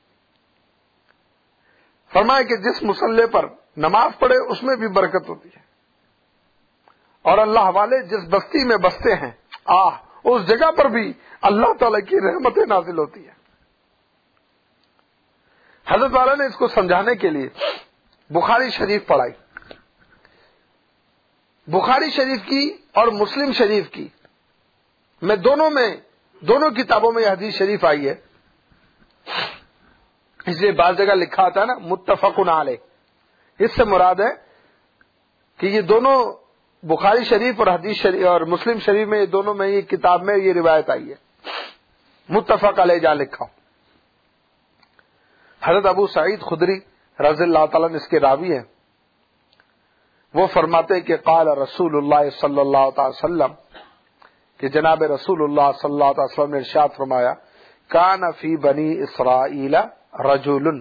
فرمایا کہ جس مصلے پر نماز پڑھے اس میں بھی برکت ہوتی ہے، اور اللہ والے جس بستی میں بستے ہیں اس جگہ پر بھی اللہ تعالی کی رحمتیں نازل ہوتی ہے۔ حضرت والا نے اس کو سمجھانے کے لیے بخاری شریف پڑھائی، بخاری شریف کی اور مسلم شریف کی، میں دونوں کتابوں میں یہ حدیث شریف آئی ہے، اس لیے بعض جگہ لکھا آتا ہے نا متفقن علیہ، اس سے مراد ہے کہ یہ دونوں بخاری شریف اور حدیث شریف اور مسلم شریف میں، یہ دونوں میں یہ کتاب میں یہ روایت آئی ہے، متفق علیہ جہاں لکھا ہوں۔ حضرت ابو سعید خدری رضی اللہ تعالیٰ عنہ اس کے راوی ہیں، وہ فرماتے ہیں کہ قال رسول اللہ صلی اللہ تعالی وسلم، کہ جناب رسول اللہ صلی اللہ تعالی وسلم نے ارشاد فرمایا، کان فی بنی اسرائیل رجل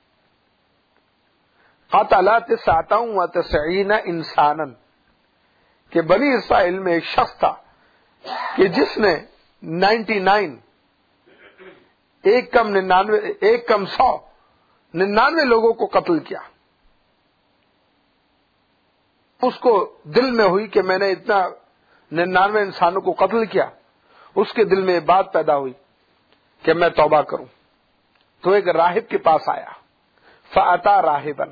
قتل 99 انسانا، کہ بنی اسرائیل میں ایک شخص تھا کہ جس نے 99 ایک کم 100 99 لوگوں کو قتل کیا۔ اس کو دل میں ہوئی کہ میں نے اتنا 99 انسانوں کو قتل کیا، اس کے دل میں یہ بات پیدا ہوئی کہ میں توبہ کروں، تو ایک راہب کے پاس آیا، فاتا راہبن،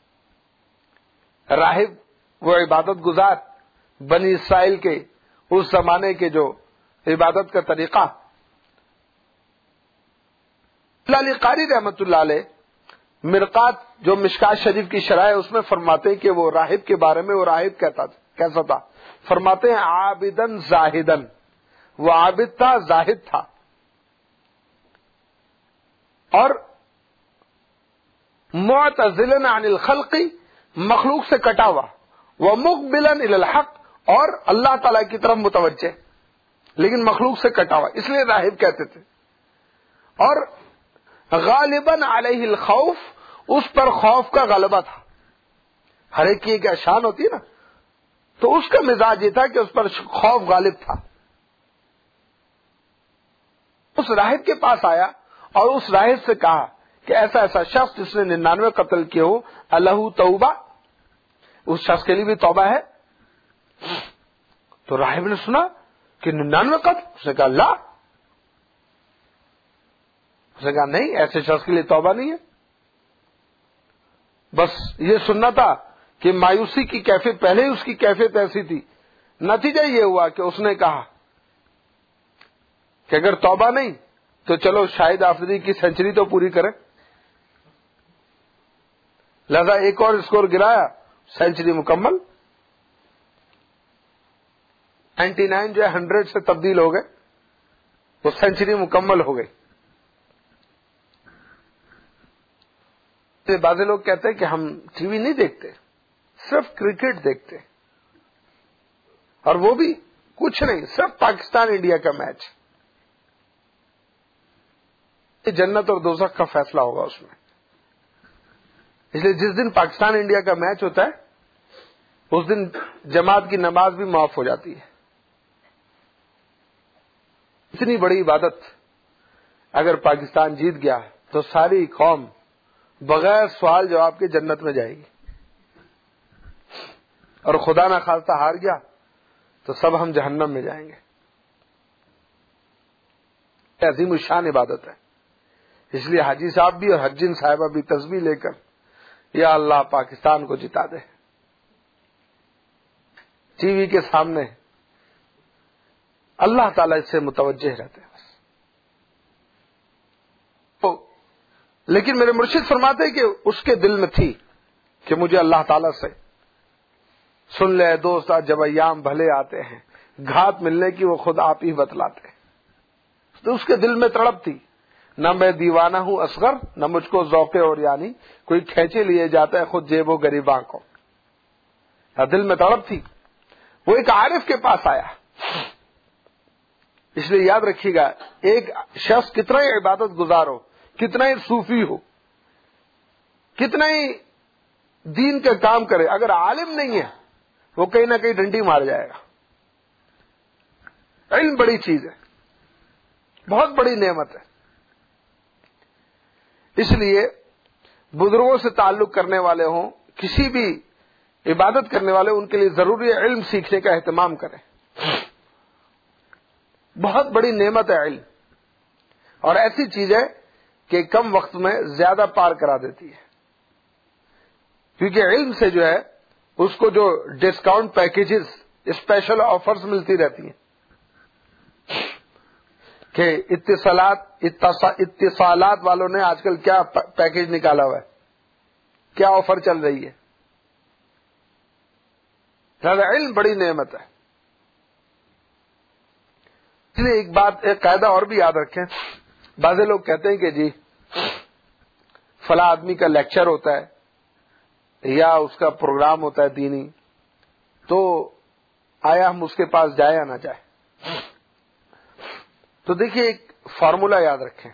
راہب وہ عبادت گزار بنی اسرائیل کے اس زمانے کے جو عبادت کا طریقہ، علی قاری رحمت اللہ علیہ مرقات جو مشکات شریف کی شرح ہے اس میں فرماتے ہیں کہ وہ راہب کے بارے میں، وہ راہب کیسا تھا، فرماتے ہیں عابدن زاہدن، وہ عابد تھا، زاہد تھا، اور معتزلن عن الخلق، مخلوق سے کٹا ہوا، ومقبلن الی الحق، اور اللہ تعالی کی طرف متوجہ، لیکن مخلوق سے کٹا ہوا، اس لیے راہب کہتے تھے، اور غالباً علیہ الخوف، اس پر خوف کا غلبہ تھا، ہر ایک کی ایک شان ہوتی ہے نا، تو اس کا مزاج یہ تھا کہ اس پر خوف غالب تھا۔ اس راہب کے پاس آیا اور اس راہب سے کہا کہ ایسا ایسا شخص جس نے 99 قتل کیے ہو، الہ توبہ، اس شخص کے لیے بھی توبہ ہے؟ تو راہب نے سنا کہ 99 قتل، اس نے کہا لا، اس نے کہا نہیں، ایسے شخص کے لیے توبہ نہیں ہے۔ بس یہ سننا تھا کہ مایوسی کی کیفیت، پہلے ہی اس کی کیفیت ایسی تھی، نتیجہ یہ ہوا کہ اس نے کہا کہ اگر توبہ نہیں تو چلو شاہد آفریدی کی سینچری تو پوری کریں، لہذا ایک اور اسکور گرایا، سینچری مکمل، 99 جو ہے 100 سے تبدیل ہو گئے، وہ سینچری مکمل ہو گئی۔ بعض لوگ کہتے ہیں کہ ہم ٹی وی نہیں دیکھتے، صرف کرکٹ دیکھتے، اور وہ بھی کچھ نہیں، صرف پاکستان انڈیا کا میچ، جنت اور دوزخ کا فیصلہ ہوگا اس میں، اس لیے جس دن پاکستان انڈیا کا میچ ہوتا ہے اس دن جماعت کی نماز بھی معاف ہو جاتی ہے۔ اتنی بڑی عبادت اگر پاکستان جیت گیا تو ساری قوم بغیر سوال جواب کے جنت میں جائے گی، اور خدا نہ خواستہ ہار گیا تو سب ہم جہنم میں جائیں گے۔ یہ عظیم الشان عبادت ہے، اس لیے حاجی صاحب بھی اور حجین صاحبہ بھی تسبیح لے کر یا اللہ پاکستان کو جتا دے، ٹی وی کے سامنے اللہ تعالیٰ اس سے متوجہ رہتے ہیں بس۔ لیکن میرے مرشد فرماتے ہیں کہ اس کے دل میں تھی کہ مجھے اللہ تعالیٰ سے، سن لے دوست جب ایام بھلے آتے ہیں، گھات ملنے کی وہ خود آپ ہی بتلاتے ہیں، تو اس کے دل میں تڑپ تھی، نہ میں دیوانہ ہوں اصغر، نہ مجھ کو ذوق اور یعنی کوئی کھینچے لیے جاتا ہے خود جیب و غریباں کو، دل میں تڑپ تھی۔ وہ ایک عارف کے پاس آیا، اس لیے یاد رکھیے گا، ایک شخص کتنا ہی عبادت گزار ہو، کتنا ہی صوفی ہو، کتنا ہی دین کا کام کرے، اگر عالم نہیں ہے وہ کہیں نہ کہیں ڈنڈی مار جائے گا۔ علم بڑی چیز ہے، بہت بڑی نعمت ہے، اس لیے بزرگوں سے تعلق کرنے والے ہوں، کسی بھی عبادت کرنے والے، ان کے لیے ضروری ہے علم سیکھنے کا اہتمام کریں۔ بہت بڑی نعمت ہے علم، اور ایسی چیز ہے کہ کم وقت میں زیادہ پار کرا دیتی ہے، کیونکہ علم سے جو ہے اس کو جو ڈسکاؤنٹ پیکیجز، اسپیشل آفرز ملتی رہتی ہیں، کہ اتصالات والوں نے آج کل کیا پیکیج نکالا ہوا ہے، کیا آفر چل رہی ہے، لہذا علم بڑی نعمت ہے۔ اس لیے ایک بات، ایک قاعدہ اور بھی یاد رکھیں، بعض لوگ کہتے ہیں کہ جی فلاں آدمی کا لیکچر ہوتا ہے یا اس کا پروگرام ہوتا ہے دینی، تو آیا ہم اس کے پاس جائیں یا نہ جائیں؟ تو دیکھیے ایک فارمولا یاد رکھیں،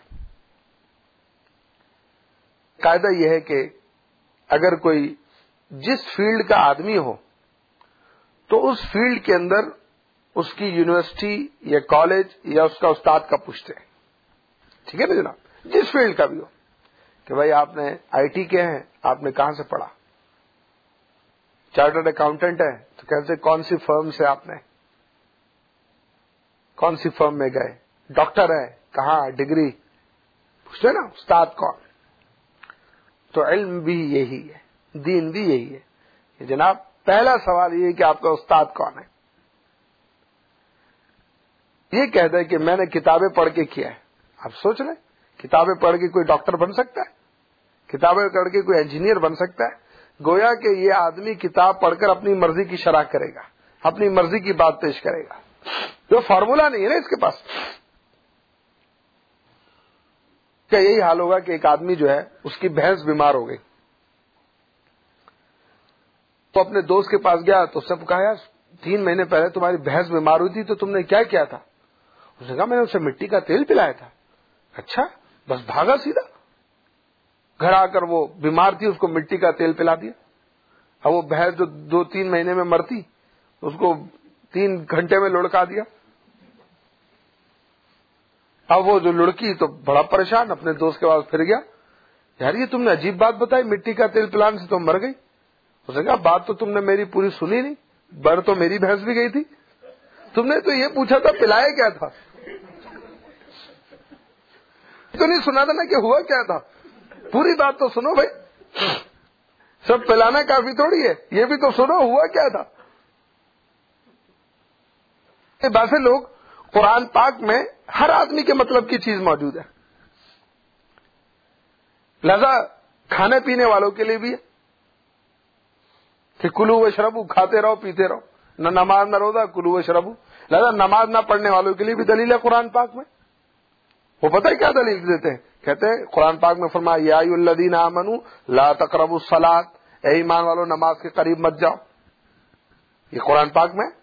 قاعدہ یہ ہے کہ اگر کوئی جس فیلڈ کا آدمی ہو تو اس فیلڈ کے اندر اس کی یونیورسٹی یا کالج یا اس کا استاد کا پوچھتے ہیں، ٹھیک ہے نا جناب، جس فیلڈ کا بھی ہو، کہ بھائی آپ نے آئی ٹی کے ہیں، آپ نے کہاں سے پڑھا؟ چارٹرڈ اکاؤنٹنٹ ہے تو کیسے کون سی فرم سے آپ نے کون سی فرم میں گئے؟ ڈاکٹر ہے کہاں ڈگری پوچھتے نا، استاد کون؟ تو علم بھی یہی ہے، دین بھی یہی ہے کہ جناب پہلا سوال یہ ہے کہ آپ کا استاد کون ہے؟ یہ کہتا ہے کہ میں نے کتابیں پڑھ کے کیا ہے. آپ سوچ لیں، کتابیں پڑھ کے کوئی ڈاکٹر بن سکتا ہے؟ کتابیں پڑھ کے کوئی انجینئر بن سکتا ہے؟ گویا کہ یہ آدمی کتاب پڑھ کر اپنی مرضی کی شرح کرے گا، اپنی مرضی کی بات پیش کرے گا. جو فارمولا نہیں ہے نا اس کے پاس. کیا یہی حال ہوگا کہ ایک آدمی جو ہے اس کی بھینس بیمار ہو گئی، تو اپنے دوست کے پاس گیا تو اس نے کہا یار 3 مہینے پہلے تمہاری بھینس بیمار ہوئی تھی تو تم نے کیا کیا تھا؟ اس نے کہا میں نے اسے مٹی کا تیل پلایا تھا. اچھا، بس بھاگا سیدھا گھر آ کر، وہ بیمار تھی اس کو مٹی کا تیل پلا دیا. اب وہ بھینس جو 2-3 مہینے میں مرتی اس کو 3 گھنٹے میں لڑکا دیا. اب وہ جو لڑکی تو بڑا پریشان اپنے دوست کے پاس پھر گیا، یار یہ تم نے عجیب بات بتائی، مٹی کا تیل پلانے سے تو مر گئی. اس نے کہا بات تو تم نے میری پوری سنی نہیں، بر تو میری بھینس بھی گئی تھی، تم نے تو یہ پوچھا تھا پلایا کیا تھا، تو نہیں سنا تھا نا کہ ہوا کیا تھا. پوری بات تو سنو بھائی، سب پلانا کافی تھوڑی ہے، یہ بھی تو سنو ہوا کیا تھا. ویسے لوگ قرآن پاک میں ہر آدمی کے مطلب کی چیز موجود ہے، لہذا کھانے پینے والوں کے لیے بھی ہے کہ کلو و شربو، کھاتے رہو پیتے رہو، نہ نماز نہ روزہ، کلو و شربو. لہذا نماز نہ پڑھنے والوں کے لیے بھی دلیل ہے قرآن پاک میں. وہ پتہ ہے کیا دلیل دیتے ہیں؟ کہتے ہیں قرآن پاک میں فرمایا یا ایھا الذین آمنوا لا تقربوا الصلاۃ، اے ایمان والو نماز کے قریب مت جاؤ. یہ قرآن پاک میں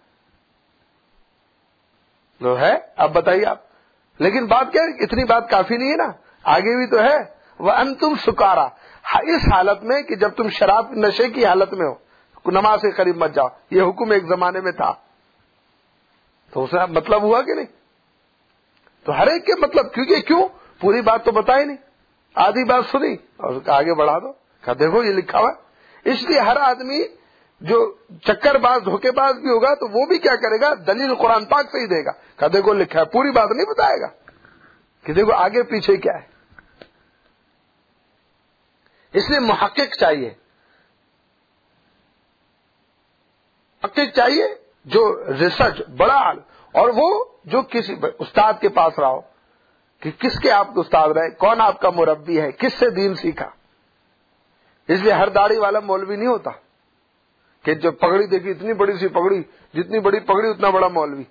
جو ہے. اب بتائیے آپ، لیکن بات کیا ہے، اتنی بات کافی نہیں ہے نا، آگے بھی تو ہے وَأَنْتُمْ سُكَارَىٰ، اس حالت میں کہ جب تم شراب نشے کی حالت میں ہو نماز کے قریب مت جاؤ. یہ حکم ایک زمانے میں تھا، تو اس کا مطلب ہوا کہ نہیں؟ تو ہر ایک کے مطلب، کیونکہ کیوں پوری بات تو بتائی نہیں، آدھی بات سنی اور آگے بڑھا دو، کہا دیکھو یہ لکھا ہوا ہے. اس لیے ہر آدمی جو چکر باز دھوکے باز بھی ہوگا تو وہ بھی کیا کرے گا؟ دلیل قرآن پاک سے ہی دے گا، کہا دیکھو لکھا ہے، پوری بات نہیں بتائے گا کہ دیکھو آگے پیچھے کیا ہے. اس لیے محقق چاہیے، محقق چاہیے جو ریسرچ بڑا، اور وہ جو کسی استاد کے پاس رہا ہو، کہ کس کے آپ استاد رہے، کون آپ کا مربی ہے، کس سے دین سیکھا. اس لیے ہر داڑھی والا مولوی نہیں ہوتا کہ جب پگڑی دیکھی اتنی بڑی سی پگڑی، جتنی بڑی پگڑی اتنا بڑا مولوی.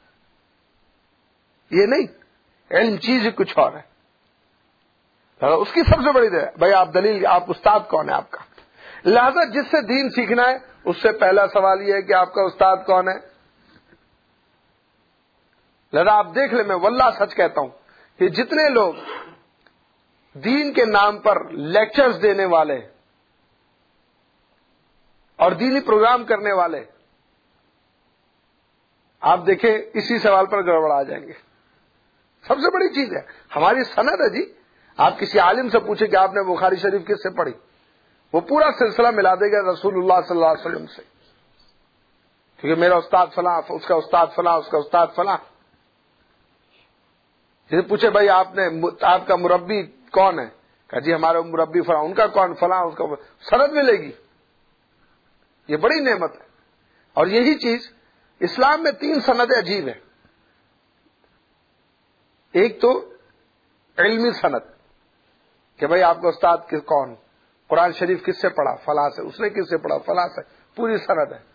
یہ نہیں، علم چیز ہی کچھ اور ہے. اس کی سب سے بڑی دلیل بھائی آپ دلیل، آپ استاد کون ہے آپ کا. لہذا جس سے دین سیکھنا ہے اس سے پہلا سوال یہ ہے کہ آپ کا استاد کون ہے. لہذا آپ دیکھ لیں، میں واللہ سچ کہتا ہوں کہ جتنے لوگ دین کے نام پر لیکچرز دینے والے اور دینی پروگرام کرنے والے، آپ دیکھیں اسی سوال پر گڑبڑا جائیں گے. سب سے بڑی چیز ہے ہماری سند ہے جی. آپ کسی عالم سے پوچھیں کہ آپ نے بخاری شریف کس سے پڑھی، وہ پورا سلسلہ ملا دے گا رسول اللہ صلی اللہ علیہ وسلم سے، کیونکہ میرا استاد فلاں، اس کا استاد فلاں، اس کا استاد فلاں. جسے پوچھے بھائی آپ کا مربی کون ہے، کہا جی ہمارا مربی فلاں، ان کا کون فلاں، اس کا سند ملے گی. یہ بڑی نعمت ہے. اور یہی چیز اسلام میں 3 سندیں عجیب ہیں. ایک تو علمی سند کہ بھائی آپ کا استاد کون، قرآن شریف کس سے پڑھا، فلاں سے، اس نے کس سے پڑھا، فلاں سے، پوری سند ہے.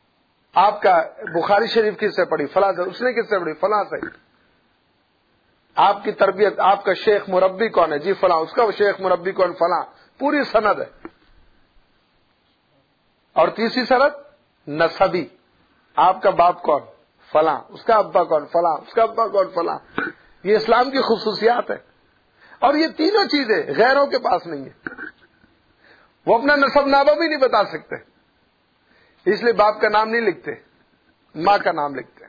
آپ کا بخاری شریف کس سے پڑھی، فلاں سے، اس نے کس سے پڑھی، فلاں سے. آپ کی تربیت، آپ کا شیخ مربی کون ہے؟ جی فلاں. اس کا شیخ مربی کون؟ فلاں. پوری سند ہے. اور تیسری سند نسبی، آپ کا باپ کون؟ فلاں. اس کا ابا کون؟ فلاں. اس کا ابا کون؟ فلاں. یہ اسلام کی خصوصیات ہے. اور یہ تینوں چیزیں غیروں کے پاس نہیں ہیں. وہ اپنا نسب نامہ بھی نہیں بتا سکتے، اس لیے باپ کا نام نہیں لکھتے، ماں کا نام لکھتے.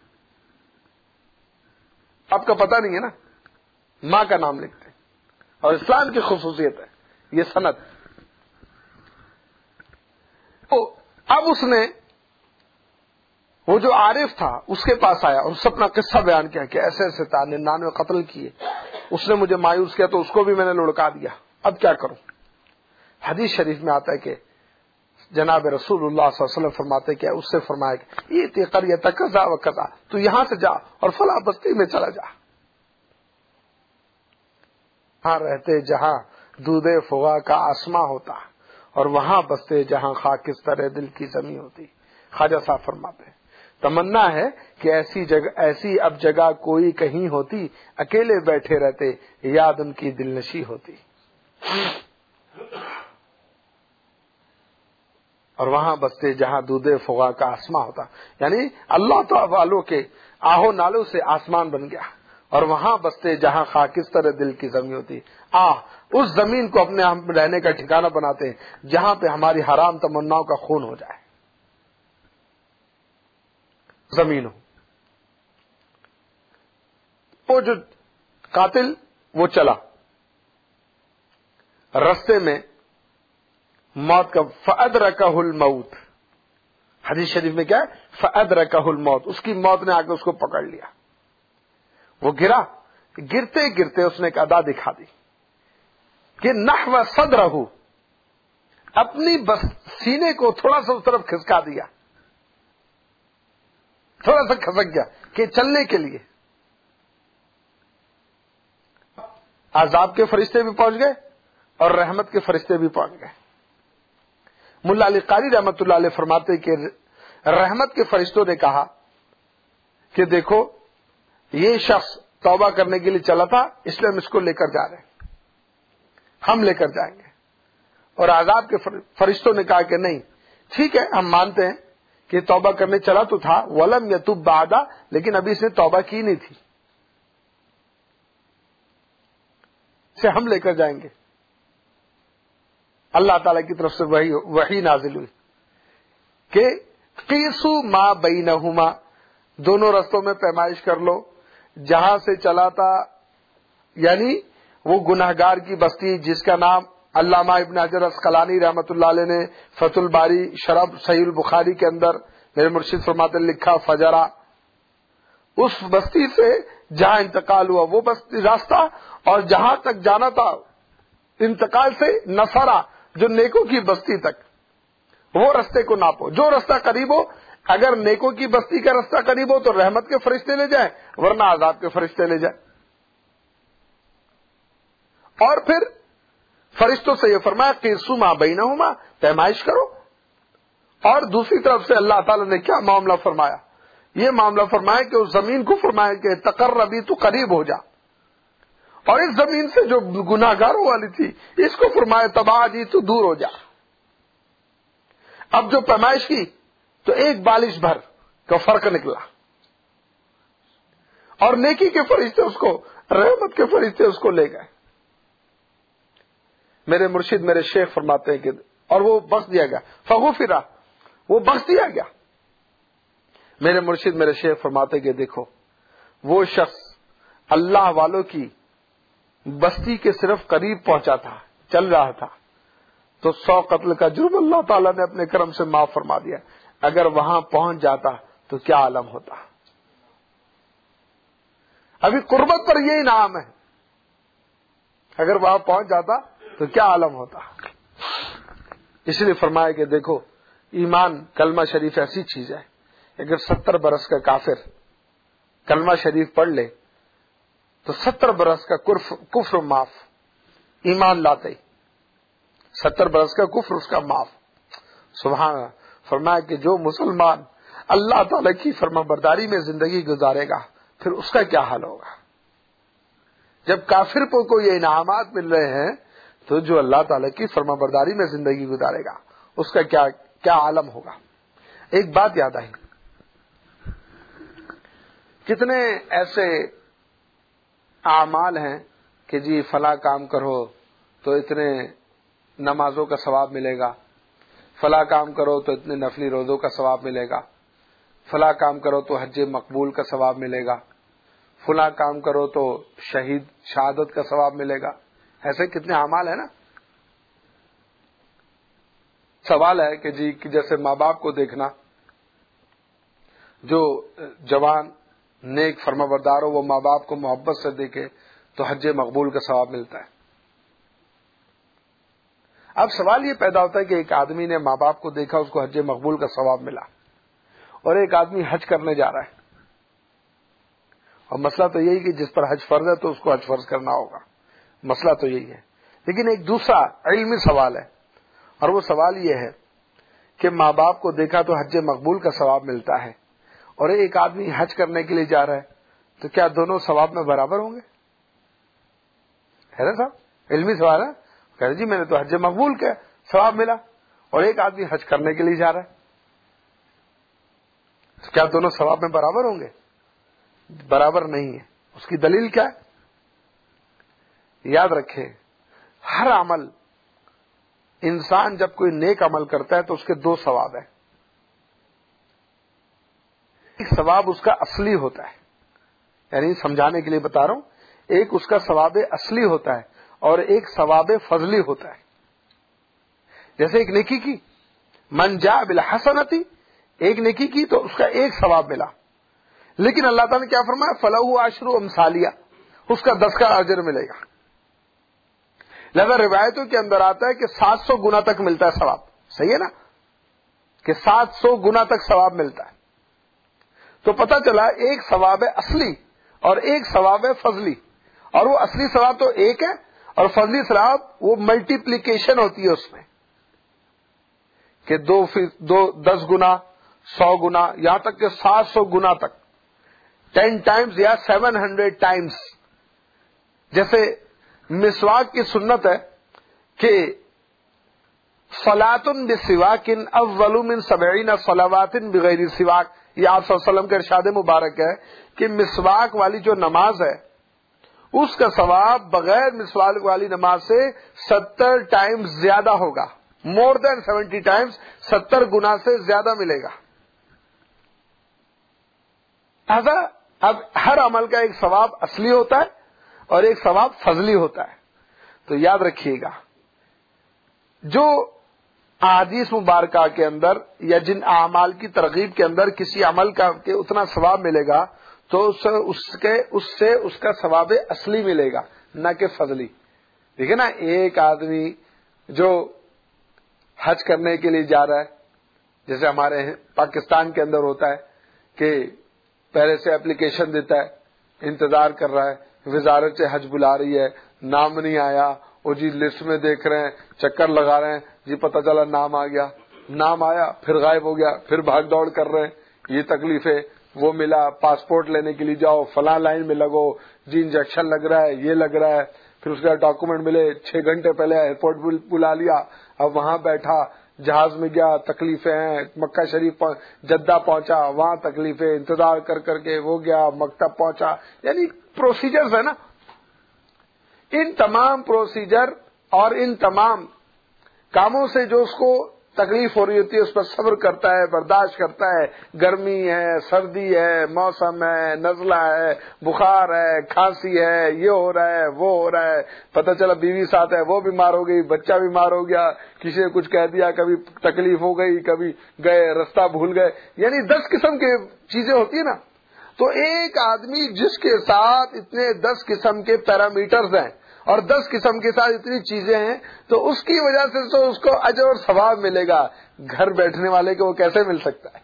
آپ کا پتہ نہیں ہے نا، ماں کا نام لکھتے. اور اسلام کی خصوصیت ہے یہ سند. تو اب اس نے، وہ جو عارف تھا اس کے پاس آیا اور اس اپنا قصہ بیان کیا کہ ایسے ایسے تھا، 99 قتل کیے. اس نے مجھے مایوس کیا تو اس کو بھی میں نے لڑکا دیا، اب کیا کروں؟ حدیث شریف میں آتا ہے کہ جناب رسول اللہ صلی اللہ علیہ وسلم فرماتے کہ اس سے فرمایا کہ یہ قریۃ کذا و کذا، تو یہاں سے جا اور فلاں بستی میں چلا جا. ہاں رہتے جہاں دودھ فغا کا آسماں ہوتا، اور وہاں بستے جہاں خاکستر دل کی زمین ہوتی. خواجہ صاحب فرماتے ہیں تمنا ہے کہ ایسی اب جگہ کوئی کہیں ہوتی، اکیلے بیٹھے رہتے یاد ان کی دل نشی ہوتی. اور وہاں بستے جہاں دودھ فغا کا آسماں ہوتا، یعنی اللہ تعالی والوں کے آہو نالوں سے آسمان بن گیا. اور وہاں بستے جہاں خاکستر دل کی زمین ہوتی. اس زمین کو اپنے ہم رہنے کا ٹھکانہ بناتے ہیں جہاں پہ ہماری حرام تمناؤں کا خون ہو جائے. زمین ہو. وہ جو قاتل وہ چلا رستے میں موت کا، فَأَدْرَكَهُ الْمَوْتِ. حدیث شریف میں کیا ہے؟ فَأَدْرَكَهُ الْمَوْتِ. اس کی موت نے آ کے اس کو پکڑ لیا. وہ گرا، گرتے گرتے اس نے ایک ادا دکھا دی کہ نحو صدرہ، اپنی بس سینے کو تھوڑا سا اس طرف کھسکا دیا، تھوڑا سا کھسک گیا کہ چلنے کے لیے. عذاب کے فرشتے بھی پہنچ گئے اور رحمت کے فرشتے بھی پہنچ گئے. ملا علی قاری رحمت اللہ علیہ فرماتے کہ رحمت کے فرشتوں نے کہا کہ دیکھو یہ شخص توبہ کرنے کے لیے چلا تھا، اس لیے ہم اس کو لے کر جا رہے ہیں، ہم لے کر جائیں گے. اور عذاب کے فرشتوں نے کہا کہ نہیں ٹھیک ہے، ہم مانتے ہیں کہ توبہ کرنے چلا تو تھا، ولم یتب بعد، لیکن ابھی اس نے توبہ کی نہیں تھی، اسے ہم لے کر جائیں گے. اللہ تعالی کی طرف سے وحی نازل ہوئی کہ قیسو ما بینہما، دونوں رستوں میں پیمائش کر لو. جہاں سے چلا تھا یعنی وہ گناہگار کی بستی جس کا نام علامہ ابن حجر عسقلانی رحمۃ اللہ علیہ نے فتح الباری شرح صحیح البخاری کے اندر میرے مرشد فرماتے لکھا فجرا، اس بستی سے جہاں انتقال ہوا وہ بستی راستہ، اور جہاں تک جانا تھا انتقال سے نصرہ جو نیکوں کی بستی تک، وہ رستے کو ناپو. جو رستہ قریب ہو، اگر نیکوں کی بستی کا رستہ قریب ہو تو رحمت کے فرشتے لے جائیں، ورنہ عذاب کے فرشتے لے جائیں. اور پھر فرشتوں سے یہ فرمایا قیسوا ما بینہما، پیمائش کرو. اور دوسری طرف سے اللہ تعالی نے کیا معاملہ فرمایا؟ یہ معاملہ فرمایا کہ اس زمین کو فرمایا کہ تقربی، تو قریب ہو جا. اور اس زمین سے جو گناہگاروں والی تھی اس کو فرمایا تباعدی، تو دور ہو جا. اب جو پیمائش کی تو ایک بالش بھر کا فرق نکلا، اور نیکی کے فرشتے اس کو، رحمت کے فرشتے اس کو لے گئے. میرے مرشد میرے شیخ فرماتے ہیں کہ اور وہ بخش دیا گیا، فغفرہ، وہ بخش دیا گیا. میرے مرشد میرے شیخ فرماتے کہ دیکھو وہ شخص اللہ والوں کی بستی کے صرف قریب پہنچا تھا، چل رہا تھا، تو 100 قتل کا جرم اللہ تعالیٰ نے اپنے کرم سے معاف فرما دیا. اگر وہاں پہنچ جاتا تو کیا عالم ہوتا. ابھی قربت پر یہ انعام ہے، اگر وہاں پہنچ جاتا تو کیا عالم ہوتا. اس لیے فرمایا کہ دیکھو ایمان کلمہ شریف ایسی چیز ہے، اگر 70 برس کا کافر کلمہ شریف پڑھ لے تو 70 برس کا کفر معاف. ایمان لاتے ہی 70 برس کا کفر اس کا معاف. سبحان اللہ. فرمایا کہ جو مسلمان اللہ تعالی کی فرما برداری میں زندگی گزارے گا پھر اس کا کیا حال ہوگا. جب کافر کو یہ انعامات مل رہے ہیں تو جو اللہ تعالیٰ کی فرما برداری میں زندگی گزارے گا اس کا کیا عالم ہوگا. ایک بات یاد آئی، کتنے ایسے اعمال ہیں کہ جی فلاں کام کرو تو اتنے نمازوں کا ثواب ملے گا، فلاں کام کرو تو اتنے نفلی روزوں کا ثواب ملے گا، فلاں کام کرو تو حج مقبول کا ثواب ملے گا، فلاں کام کرو تو شہادت کا ثواب ملے گا. ایسے کتنے اعمال ہیں نا. سوال ہے کہ جی کہ جیسے ماں باپ کو دیکھنا، جو جوان نیک فرما بردار ہو وہ ماں باپ کو محبت سے دیکھے تو حج مقبول کا ثواب ملتا ہے. اب سوال یہ پیدا ہوتا ہے کہ ایک آدمی نے ماں باپ کو دیکھا، اس کو حج مقبول کا ثواب ملا، اور ایک آدمی حج کرنے جا رہا ہے، اور مسئلہ تو یہی کہ جس پر حج فرض ہے تو اس کو حج فرض کرنا ہوگا، مسئلہ تو یہی ہے. لیکن ایک دوسرا علمی سوال ہے، اور وہ سوال یہ ہے کہ ماں باپ کو دیکھا تو حج مقبول کا ثواب ملتا ہے، اور ایک آدمی حج کرنے کے لیے جا رہا ہے، تو کیا دونوں ثواب میں برابر ہوں گے؟ ہے نا صاحب، علمی سوال ہے. کہہ رہے جی میں نے تو حج مقبول کا ثواب ملا، اور ایک آدمی حج کرنے کے لیے جا رہا ہے، تو کیا دونوں ثواب میں برابر ہوں گے؟ برابر نہیں ہے. اس کی دلیل کیا ہے؟ یاد رکھیں، ہر عمل انسان جب کوئی نیک عمل کرتا ہے تو اس کے دو ثواب ہیں. ایک ثواب اس کا اصلی ہوتا ہے، یعنی سمجھانے کے لیے بتا رہا ہوں، ایک اس کا ثواب اصلی ہوتا ہے اور ایک ثواب فضلی ہوتا ہے. جیسے ایک نیکی کی، من جاء بالحسنۃ، ایک نیکی کی تو اس کا ایک ثواب ملا، لیکن اللہ تعالیٰ نے کیا فرمایا؟ فلہ عشر امثالیہ، اس کا 10 کا اجر ملے گا. لہذا روایتوں کے اندر آتا ہے کہ 700 گنا تک ملتا ہے ثواب. صحیح ہے نا کہ 700 گنا تک ثواب ملتا ہے. تو پتہ چلا ایک ثواب اصلی اور ایک ثواب فضلی، اور وہ اصلی ثواب تو ایک ہے اور فضلی ثواب وہ ملٹیپلیکیشن ہوتی ہے اس میں، کہ 10 گنا، 100 گنا، یہاں تک کہ 700 گنا تک، 10 ٹائمز یا 700 ٹائمز. جیسے مسواک کی سنت ہے کہ صلاۃ بسواک افضل من 70 صلوات بغیر سواک، یہ آپ صلی اللہ علیہ وسلم کا ارشاد مبارک ہے کہ مسواک والی جو نماز ہے اس کا ثواب بغیر مسواک والی نماز سے 70 ٹائمز زیادہ ہوگا، مور دین 70 ٹائمز، 70 گنا سے زیادہ ملے گا. لہذا اب ہر عمل کا ایک ثواب اصلی ہوتا ہے اور ایک ثواب فضلی ہوتا ہے. تو یاد رکھیے گا، جو احادیث مبارکہ کے اندر یا جن اعمال کی ترغیب کے اندر کسی عمل کا کہ اتنا ثواب ملے گا تو اس سے اس کا ثواب اصلی ملے گا، نہ کہ فضلی. دیکھیں نا، ایک آدمی جو حج کرنے کے لیے جا رہا ہے، جیسے ہمارے پاکستان کے اندر ہوتا ہے کہ پہلے سے اپلیکیشن دیتا ہے، انتظار کر رہا ہے، وزارت سے حج بلا رہی ہے، نام نہیں آیا، وہ جی لسٹ میں دیکھ رہے ہیں، چکر لگا رہے ہیں، جی پتہ چلا نام آ گیا، نام آیا پھر غائب ہو گیا، پھر بھاگ دوڑ کر رہے ہیں، یہ تکلیف ہے، وہ ملا، پاسپورٹ لینے کے لیے جاؤ، فلاں لائن میں لگو، جی انجیکشن لگ رہا ہے، یہ لگ رہا ہے، پھر اس کا ڈاکومنٹ ملے، 6 گھنٹے پہلے ایئرپورٹ بلا لیا، اب وہاں بیٹھا، جہاز میں گیا، تکلیفیں ہیں، مکہ شریف جدہ پہنچا، وہاں تکلیفیں، انتظار کر کر کے وہ گیا، مکتب پہنچا، یعنی پروسیجرز ہے نا. ان تمام پروسیجر اور ان تمام کاموں سے جو اس کو تکلیف ہو رہی ہوتی ہے اس پر صبر کرتا ہے، برداشت کرتا ہے، گرمی ہے، سردی ہے، موسم ہے، نزلہ ہے، بخار ہے، کھانسی ہے، یہ ہو رہا ہے، وہ ہو رہا ہے، پتہ چلا بیوی ساتھ ہے، وہ بیمار ہو گئی، بچہ بیمار ہو گیا، کسی نے کچھ کہہ دیا، کبھی تکلیف ہو گئی، کبھی گئے رستہ بھول گئے، یعنی 10 قسم کی چیزیں ہوتی ہیں نا. تو ایک آدمی جس کے ساتھ اتنے 10 قسم کے پیرامیٹرز ہیں اور 10 قسم کے ساتھ اتنی چیزیں ہیں تو اس کی وجہ سے تو اس کو اجر اور ثواب ملے گا، گھر بیٹھنے والے کو وہ کیسے مل سکتا ہے؟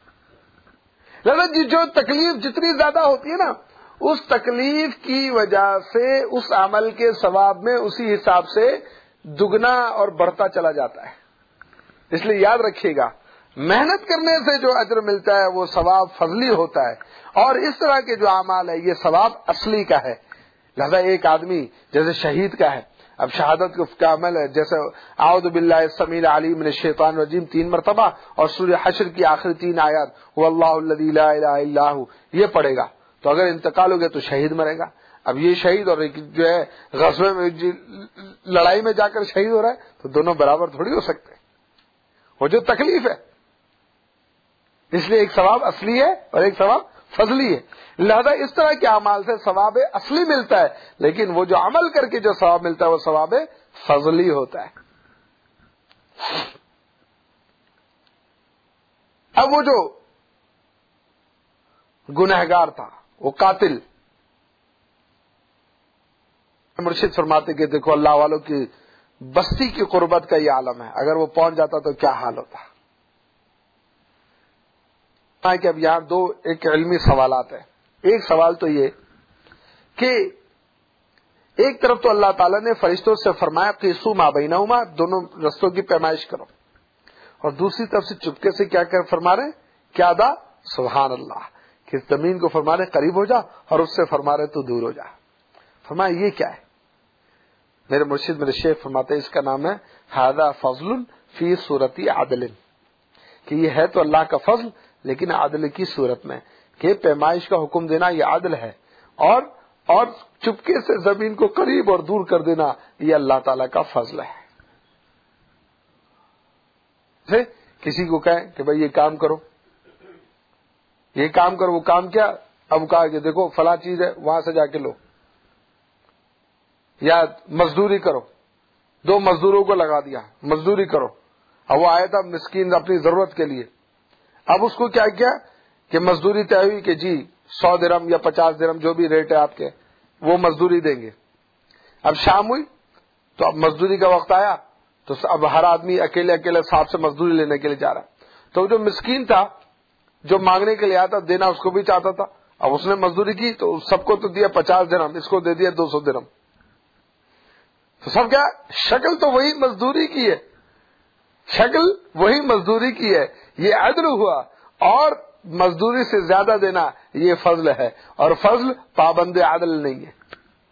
لہذا جو تکلیف جتنی زیادہ ہوتی ہے نا، اس تکلیف کی وجہ سے اس عمل کے ثواب میں اسی حساب سے دگنا اور بڑھتا چلا جاتا ہے. اس لیے یاد رکھیے گا، محنت کرنے سے جو اجر ملتا ہے وہ ثواب فضلی ہوتا ہے، اور اس طرح کے جو اعمال ہے یہ ثواب اصلی کا ہے. لہذا ایک آدمی جیسے شہید کا ہے، اب شہادت کا عمل ہے جیسے اعوذ باللہ السمیع العلیم من الشیطان الرجیم 3 مرتبہ اور سورہ حشر کی آخری 3 آیات هو اللہ الذی لا الہ الا هو یہ پڑھے گا تو اگر انتقال ہو گیا تو شہید مرے گا. اب یہ شہید اور جو ہے غزوے میں لڑائی میں جا کر شہید ہو رہا ہے تو دونوں برابر تھوڑی ہو سکتے، وہ جو تکلیف ہے. اس لیے ایک ثواب اصلی ہے اور ایک ثواب فضلی ہے. لہذا اس طرح کے اعمال سے ثواب اصلی ملتا ہے، لیکن وہ جو عمل کر کے جو ثواب ملتا ہے وہ ثواب فضلی ہوتا ہے. اب وہ جو گنہگار تھا، وہ قاتل، مرشد فرماتے کہ دیکھو اللہ والوں کی بستی کی قربت کا یہ عالم ہے، اگر وہ پہنچ جاتا تو کیا حال ہوتا. کہ اب یہاں دو ایک علمی سوالات ہیں. ایک سوال تو یہ کہ ایک طرف تو اللہ تعالیٰ نے فرشتوں سے فرمایا قیسوا ما بینہما، دونوں رستوں کی پیمائش کرو، اور دوسری طرف سے چپکے سے کیا فرما رہے کیا ادا سبحان اللہ، کہ زمین کو فرما رہے قریب ہو جا اور اس سے فرما رہے تو دور ہو جا. فرمایا یہ کیا ہے؟ میرے مرشد میرے شیخ فرماتے اس کا نام ہے ھذا فضل فی صورت عدل، کہ یہ ہے تو اللہ کا فضل لیکن عدل کی صورت میں، کہ پیمائش کا حکم دینا یہ عدل ہے، اور چپکے سے زمین کو قریب اور دور کر دینا یہ اللہ تعالی کا فضل ہے. کسی کو کہیں کہ بھائی یہ کام کرو، یہ کام کرو، وہ کام کیا؟ اب کہا کہ دیکھو فلاں چیز ہے وہاں سے جا کے لو، یا مزدوری کرو، 2 مزدوروں کو لگا دیا مزدوری کرو. اب وہ آیا تھا مسکین اپنی ضرورت کے لیے، اب اس کو کیا کہ مزدوری طے ہوئی کہ جی 100 درہم یا 50 درہم جو بھی ریٹ ہے آپ کے وہ مزدوری دیں گے. اب شام ہوئی تو اب مزدوری کا وقت آیا تو اب ہر آدمی اکیلے صاحب سے مزدوری لینے کے لیے جا رہا. تو جو مسکین تھا جو مانگنے کے لیے آیا تھا دینا اس کو بھی چاہتا تھا، اب اس نے مزدوری کی تو سب کو تو دیا 50 درہم، اس کو دے دیا 200 درہم. تو سب کیا شکل تو وہی مزدوری کی ہے، شکل وہی مزدوری کی ہے، یہ عدل ہوا. اور مزدوری سے زیادہ دینا یہ فضل ہے، اور فضل پابند عدل نہیں ہے.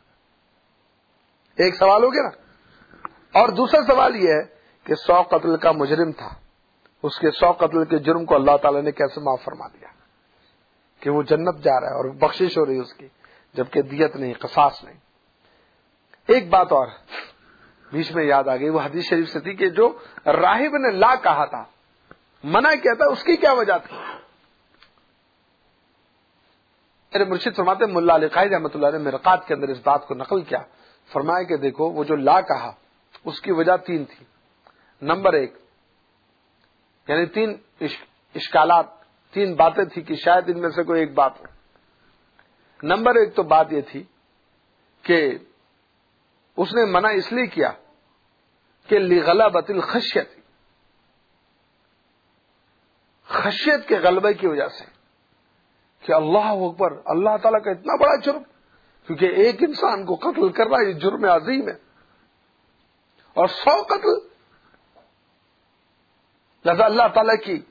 ایک سوال ہو گیا نا. اور دوسرا سوال یہ ہے کہ 100 قتل کا مجرم تھا، اس کے 100 قتل کے جرم کو اللہ تعالی نے کیسے معاف فرما دیا کہ وہ جنت جا رہا ہے اور بخشش ہو رہی اس کی، جبکہ دیت نہیں، قصاص نہیں. ایک بات اور بیچ میں یاد آ گئی، وہ حدیث شریف سے تھی کہ جو راہب نے لا کہا تھا، منع کیا تھا، اس کی کیا وجہ تھی؟ میرے مرشد فرماتے ملا علی قائد رحمۃ اللہ نے مرقات کے اندر اس بات کو نقل کیا. فرمایا کہ دیکھو وہ جو لا کہا اس کی وجہ 3 تھی. نمبر 1 یعنی 3 اشکالات، 3 باتیں تھی کہ شاید ان میں سے کوئی ایک بات ہو. نمبر 1 تو بات یہ تھی کہ اس نے منع اس لیے کیا کہ لغلبۃ الخشیت، خشیت کے غلبے کی وجہ سے، کہ اللہ اکبر، اللہ تعالیٰ کا اتنا بڑا جرم، کیونکہ ایک انسان کو قتل کرنا یہ جرم عظیم ہے، اور 100 قتل. لہذا اللہ تعالیٰ کی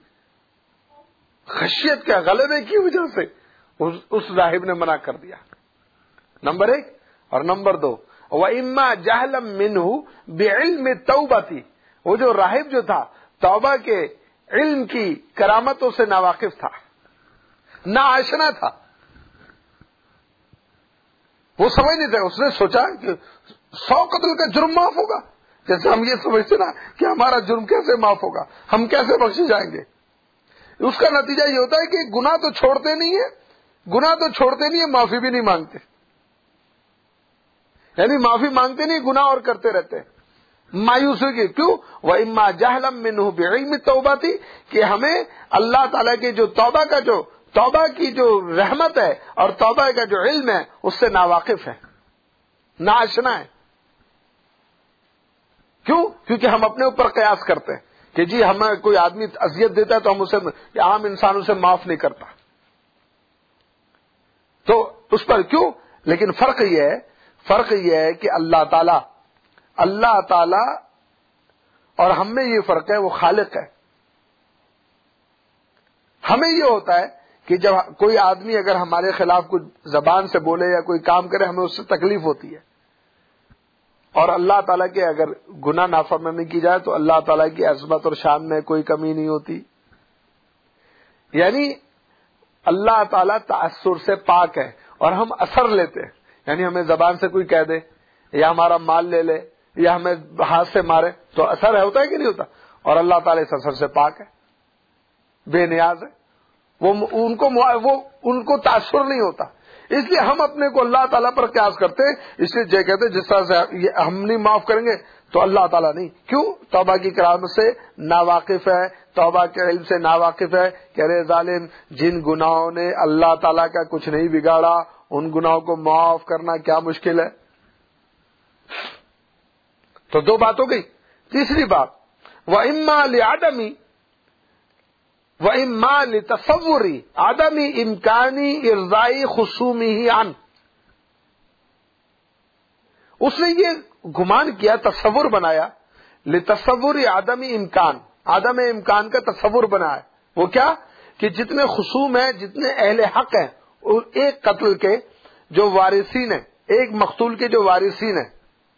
خشیت کے غلبے کی وجہ سے اس راہب نے منع کر دیا. نمبر 1. اور نمبر 2 وَإِمَّا جَهْلًا مِّنْهُ بِعِلْمِ التَّوْبَةِ، وہ جو راہب جو تھا توبہ کے علم کی کرامتوں سے ناواقف تھا، ناآشنا تھا، وہ سمجھ نہیں تھا. اس نے سوچا کہ 100 قتل کا جرم معاف ہوگا، جیسے ہم یہ سمجھتے نا کہ ہمارا جرم کیسے معاف ہوگا، ہم کیسے بخشے جائیں گے. اس کا نتیجہ یہ ہوتا ہے کہ گناہ تو چھوڑتے نہیں ہیں، معافی بھی نہیں مانگتے. یعنی معافی مانگتے نہیں، گناہ اور کرتے رہتے. مایوسی کی کیوں؟ وَإِمَّا جَهْلًا مِّنْهُ بِعِلْمِ التَّوْبَةِ، کہ ہمیں اللہ تعالیٰ کے جو توبہ کی جو رحمت ہے اور توبہ کا جو علم ہے اس سے ناواقف ہے، ناآشنا ہے. کیوں؟ کیونکہ ہم اپنے اوپر قیاس کرتے ہیں کہ جی ہمیں کوئی آدمی اذیت دیتا ہے تو ہم اسے عام انسان اسے معاف نہیں کرتا، تو اس پر کیوں. لیکن فرق یہ ہے کہ اللہ تعالی اور ہم میں یہ فرق ہے، وہ خالق ہے. ہمیں یہ ہوتا ہے کہ جب کوئی آدمی اگر ہمارے خلاف کچھ زبان سے بولے یا کوئی کام کرے ہمیں اس سے تکلیف ہوتی ہے، اور اللہ تعالیٰ کے اگر گناہ نافرمانی کی جائے تو اللہ تعالیٰ کی عظمت اور شان میں کوئی کمی نہیں ہوتی. یعنی اللہ تعالیٰ تاثر سے پاک ہے اور ہم اثر لیتے ہیں. یعنی ہمیں زبان سے کوئی کہہ دے یا ہمارا مال لے لے یا ہمیں ہاتھ سے مارے تو اثر ہوتا ہے کہ نہیں ہوتا؟ اور اللہ تعالیٰ اس اثر سے پاک ہے، بے نیاز ہے، وہ ان کو تاثر نہیں ہوتا. اس لیے ہم اپنے کو اللہ تعالیٰ پر قیاس کرتے ہیں. اس لیے یہ کہتے ہیں جس طرح سے ہم نہیں معاف کریں گے تو اللہ تعالیٰ نہیں. کیوں؟ توبہ کی کرامت سے ناواقف ہے، توبہ کے علم سے ناواقف ہے کہ ارے ظالم، جن گناہوں نے اللہ تعالیٰ کا کچھ نہیں بگاڑا ان گناہوں کو معاف کرنا کیا مشکل ہے. تو دو بات ہو گئی. تیسری بات، وَإِمَّا لِعَدَمِ وَإِمَّا لِتَصَوُّرِ عَدَمِ إِمْكَانِ إِرْضَاءِ خُصُومِهِ عَنْهُ. اس نے یہ گمان کیا، تصور بنایا، لِتَصَوُّرِ عَدَمِ امکان، عدم امکان کا تصور بنایا. وہ کیا کہ جتنے خصوم ہیں، جتنے اہل حق ہیں، ایک قتل کے جو وارثین ہیں، ایک مقتول کے جو وارثین ہیں،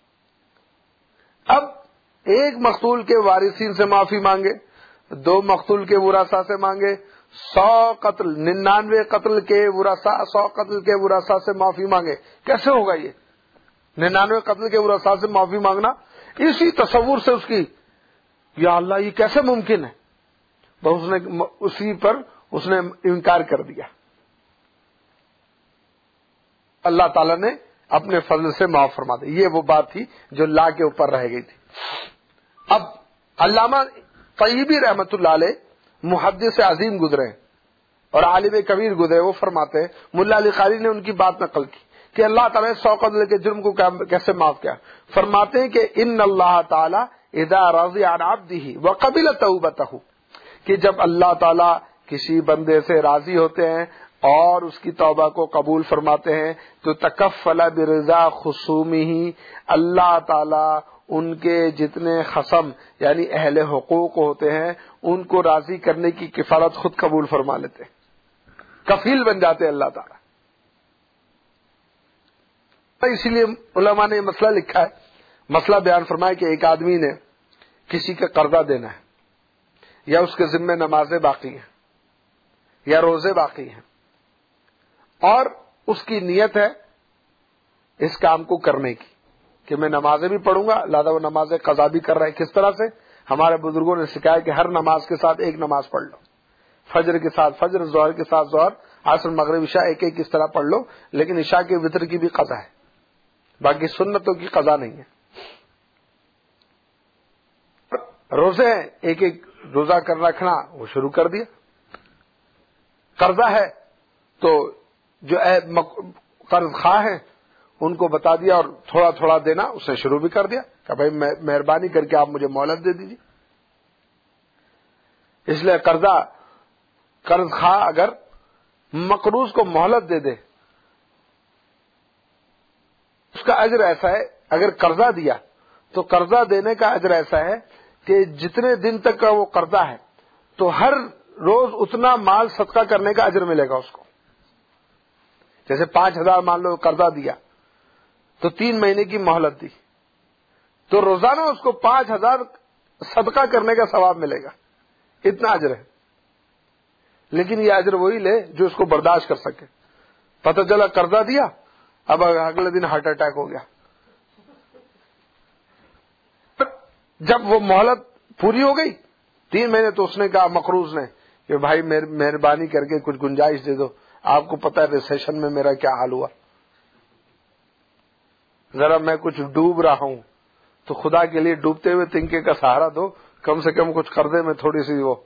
اب ایک مقتول کے وارثین سے معافی مانگے، دو مقتول کے ورثاء سے مانگے، 100 قتل 99 قتل کے ورثاء 100 قتل کے ورثاء سے معافی مانگے. کیسے ہوگا یہ 99 قتل کے ورثاء سے معافی مانگنا؟ اسی تصور سے اس کی، یا اللہ یہ کیسے ممکن ہے؟ اسی پر اس نے انکار کر دیا. اللہ تعالیٰ نے اپنے فضل سے معاف فرما دے. یہ وہ بات تھی جو لا کے اوپر رہ گئی تھی. اب علامہ طیبی رحمت اللہ علیہ محدث عظیم گزرے اور عالم کبیر گزرے، وہ فرماتے ہیں، ملا علی قاری نے ان کی بات نقل کی کہ اللہ تعالیٰ نے 100 قتل کے جرم کو کیسے معاف کیا. فرماتے ہیں کہ ان اللہ تعالیٰ اذا رضی عن عبدہ وقبل توبتہ، کہ جب اللہ تعالیٰ کسی بندے سے راضی ہوتے ہیں اور اس کی توبہ کو قبول فرماتے ہیں تو تکفل برضا خصومہ، اللہ تعالیٰ ان کے جتنے خصم یعنی اہل حقوق ہوتے ہیں ان کو راضی کرنے کی کفالت خود قبول فرما لیتے ہیں، کفیل بن جاتے ہیں اللہ تعالیٰ. اسی لیے علماء نے مسئلہ لکھا ہے، مسئلہ بیان فرمایا کہ ایک آدمی نے کسی کا قرضہ دینا ہے، یا اس کے ذمے نمازیں باقی ہیں یا روزے باقی ہیں، اور اس کی نیت ہے اس کام کو کرنے کی کہ میں نمازیں بھی پڑھوں گا، لہذا وہ نمازیں قضا بھی کر رہا ہے. کس طرح سے؟ ہمارے بزرگوں نے سکھایا کہ ہر نماز کے ساتھ ایک نماز پڑھ لو، فجر کے ساتھ فجر، ظہر کے ساتھ ظہر، عصر مغرب عشاء ایک ایک اس طرح پڑھ لو، لیکن عشاء کے وتر کی بھی قضا ہے، باقی سنتوں کی قضا نہیں ہے. روزے ہیں، ایک ایک روزہ کر رکھنا وہ شروع کر دیا. قرضہ ہے تو جو قرض خواہ ہیں ان کو بتا دیا اور تھوڑا تھوڑا دینا اس نے شروع بھی کر دیا کہ بھائی مہربانی کر کے آپ مجھے مہلت دے دیجیے. اس لیے قرض خواہ اگر مقروض کو مہلت دے دے اس کا اجر ایسا ہے، اگر قرضہ دیا تو قرضہ دینے کا اجر ایسا ہے کہ جتنے دن تک کا وہ قرضہ ہے تو ہر روز اتنا مال صدقہ کرنے کا اجر ملے گا اس کو. جیسے 5000 مان لو قرضہ دیا تو 3 مہینے کی مہلت دی تو روزانہ اس کو 5000 صدقہ کرنے کا ثواب ملے گا، اتنا اجر ہے. لیکن یہ اجر وہی لے جو اس کو برداشت کر سکے. پتہ چلا قرضہ دیا، اب اگلے دن ہارٹ اٹیک ہو گیا. جب وہ مہلت پوری ہو گئی 3 مہینے تو اس نے کہا مقروض نے کہ بھائی مہربانی کر کے کچھ گنجائش دے دو، آپ کو پتا ہے ریسیشن میں میرا کیا حال ہوا، ذرا میں کچھ ڈوب رہا ہوں تو خدا کے لیے ڈوبتے ہوئے تنکے کا سہارا دو، کم سے کم کچھ قرضے میں تھوڑی سی وہ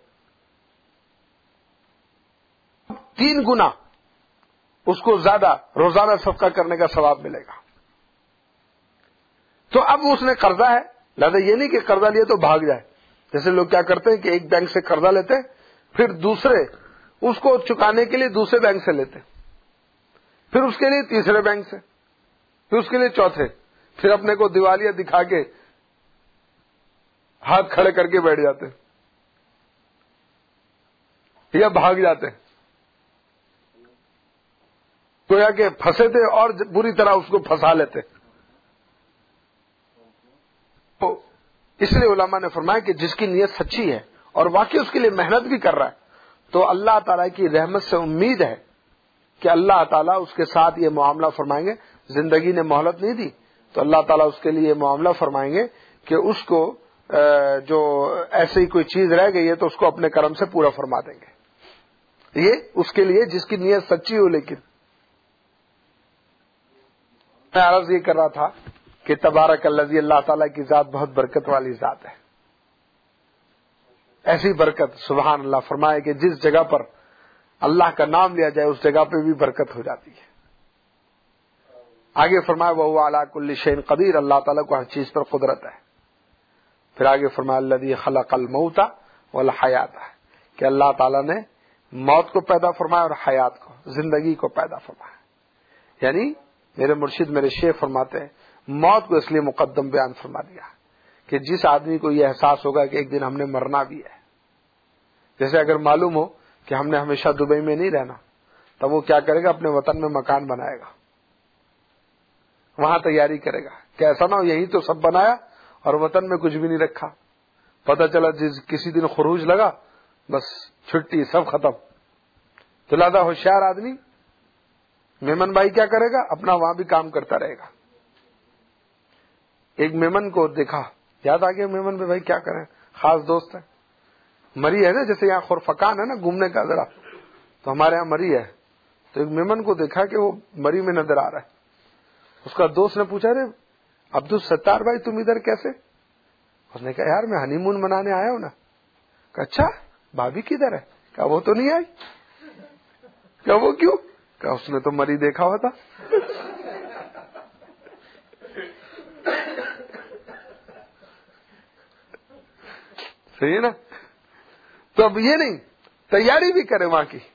3 گنا اس کو زیادہ روزانہ صدقہ کرنے کا ثواب ملے گا. تو اب اس نے قرضہ ہے، لہذا یہ نہیں کہ قرضہ لیا تو بھاگ جائے. جیسے لوگ کیا کرتے ہیں کہ ایک بینک سے قرضہ لیتے پھر دوسرے اس کو چکانے کے لیے دوسرے بینک سے لیتے، پھر اس کے لیے تیسرے بینک سے، پھر اس کے لیے چوتھے، پھر اپنے کو دیوالیہ دکھا کے ہاتھ کھڑے کر کے بیٹھ جاتے یا بھاگ جاتے. گویا کہ پھنسے تھے اور بری طرح اس کو پھنسا لیتے. تو اس لیے علماء نے فرمایا کہ جس کی نیت سچی ہے اور واقعی اس کے لیے محنت بھی کر رہا ہے تو اللہ تعالیٰ کی رحمت سے امید ہے کہ اللہ تعالیٰ اس کے ساتھ یہ معاملہ فرمائیں گے. زندگی نے مہلت نہیں دی تو اللہ تعالیٰ اس کے لیے یہ معاملہ فرمائیں گے کہ اس کو جو ایسی کوئی چیز رہ گئی ہے تو اس کو اپنے کرم سے پورا فرما دیں گے. یہ اس کے لیے جس کی نیت سچی ہو. لیکن میں عرض یہ کر رہا تھا کہ تبارک الذی، اللہ تعالیٰ کی ذات بہت برکت والی ذات ہے. ایسی برکت سبحان اللہ فرمائے کہ جس جگہ پر اللہ کا نام لیا جائے اس جگہ پہ بھی برکت ہو جاتی ہے. آگے فرمایا وَهُوَ عَلَى كُلِّ شَيْءٍ قدیر، اللہ تعالیٰ کو ہر چیز پر قدرت ہے. پھر آگے فرمایا الذی خلق الموت والحیات، کہ اللہ تعالیٰ نے موت کو پیدا فرمایا اور حیات کو، زندگی کو پیدا فرمایا. یعنی میرے مرشد میرے شیخ فرماتے ہیں موت کو اس لیے مقدم بیان فرما دیا کہ جس آدمی کو یہ احساس ہوگا کہ ایک دن ہم نے مرنا بھی ہے. جیسے اگر معلوم ہو کہ ہم نے ہمیشہ دبئی میں نہیں رہنا تب وہ کیا کرے گا، اپنے وطن میں مکان بنائے گا، وہاں تیاری کرے گا کہ ایسا نہ ہو یہی تو سب بنایا اور وطن میں کچھ بھی نہیں رکھا. پتہ چلا کسی دن خروج لگا بس چھٹی سب ختم. تو لہذا ہوشیار آدمی میمن بھائی کیا کرے گا، اپنا وہاں بھی کام کرتا رہے گا. ایک میمن کو دیکھا، یاد آ گیا میمن بھائی کیا کریں، خاص دوست ہے، مری ہے نا، جیسے یہاں خورفکان ہے نا گھومنے کا ذرا، تو ہمارے یہاں مری ہے. تو ایک میمن کو دیکھا کہ وہ مری میں نظر آ رہا ہے. اس کا دوست نے پوچھا رے عبدالستار بھائی تم ادھر کیسے؟ اس نے کہا یار میں ہنی مون منانے آیا ہوں نا. کہا اچھا بھابھی کدھر ہے؟ کہا وہ تو نہیں آئی. کہا وہ کیوں؟ کہا اس نے تو مری دیکھا ہوا تھا. صحیح ہے نا. تو اب یہ نہیں، تیاری بھی کرے وہاں کی.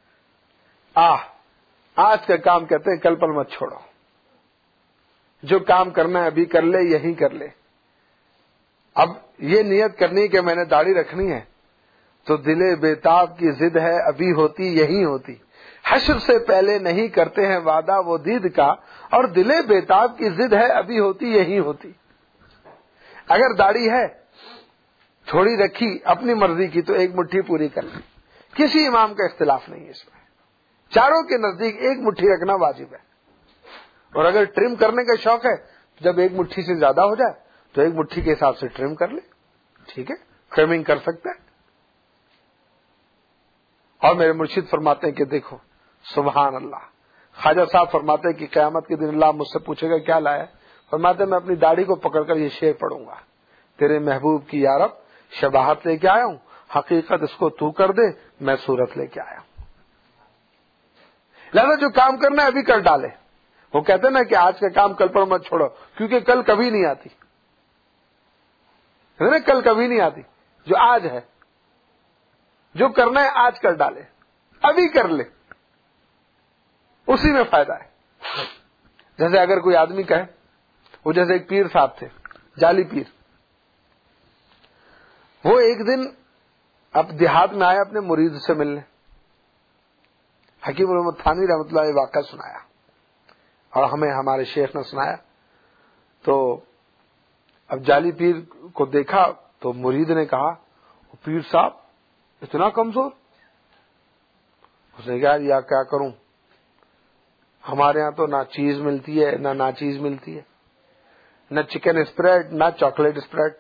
آج کا کام کہتے ہیں کل پل مت چھوڑو. جو کام کرنا ہے ابھی کر لے، یہی کر لے. اب یہ نیت کرنی کہ میں نے داڑھی رکھنی ہے تو دل بیتاب کی ضد ہے ابھی ہوتی یہی ہوتی. حشر سے پہلے نہیں کرتے ہیں وعدہ وہ دید کا، اور دل بیتاب کی ضد ہے ابھی ہوتی یہی ہوتی. اگر داڑھی ہے تھوڑی رکھی اپنی مرضی کی تو ایک مٹھی پوری کر لی. کسی امام کا اختلاف نہیں ہے اس میں. چاروں کے نزدیک ایک مٹھی رکھنا واجب ہے. اور اگر ٹرم کرنے کا شوق ہے جب ایک مٹھی سے زیادہ ہو جائے تو ایک مٹھی کے حساب سے ٹرم کر لے، ٹھیک ہے، ٹرمنگ کر سکتے ہیں. اور میرے مرشد فرماتے ہیں کہ دیکھو سبحان اللہ، خواجہ صاحب فرماتے ہیں کہ قیامت کے دن اللہ مجھ سے پوچھے گا کیا لایا؟ فرماتے ہیں میں اپنی داڑھی کو پکڑ کر یہ شعر پڑھوں گا، تیرے محبوب کی یارب شباہت لے کے آیا ہوں، حقیقت اس کو تو کر دے میں صورت لے کے آیا ہوں. لہذا جو کام کرنا ہے ابھی کر ڈالے. وہ کہتے ہیں نا کہ آج کا کام کل پر مت چھوڑو، کیونکہ کل کبھی نہیں آتی ہے نا، کل کبھی نہیں آتی. جو آج ہے جو کرنا ہے آج کر ڈالے، ابھی کر لے، اسی میں فائدہ ہے. جیسے اگر کوئی آدمی کہے، وہ جیسے ایک پیر صاحب تھے جعلی پیر، وہ ایک دن اب دیہات میں آئے اپنے مرید سے ملنے. حکیم محمد تھانوی رحمۃ اللہ علیہ واقعہ سنایا اور ہمیں ہمارے شیخ نے سنایا. تو اب جعلی پیر کو دیکھا تو مرید نے کہا پیر صاحب اتنا کمزور؟ اس نے کہا یا کیا کروں، ہمارے ہاں تو نہ چیز ملتی ہے نہ چیز ملتی ہے، نہ چکن اسپریڈ نہ چاکلیٹ اسپریڈ،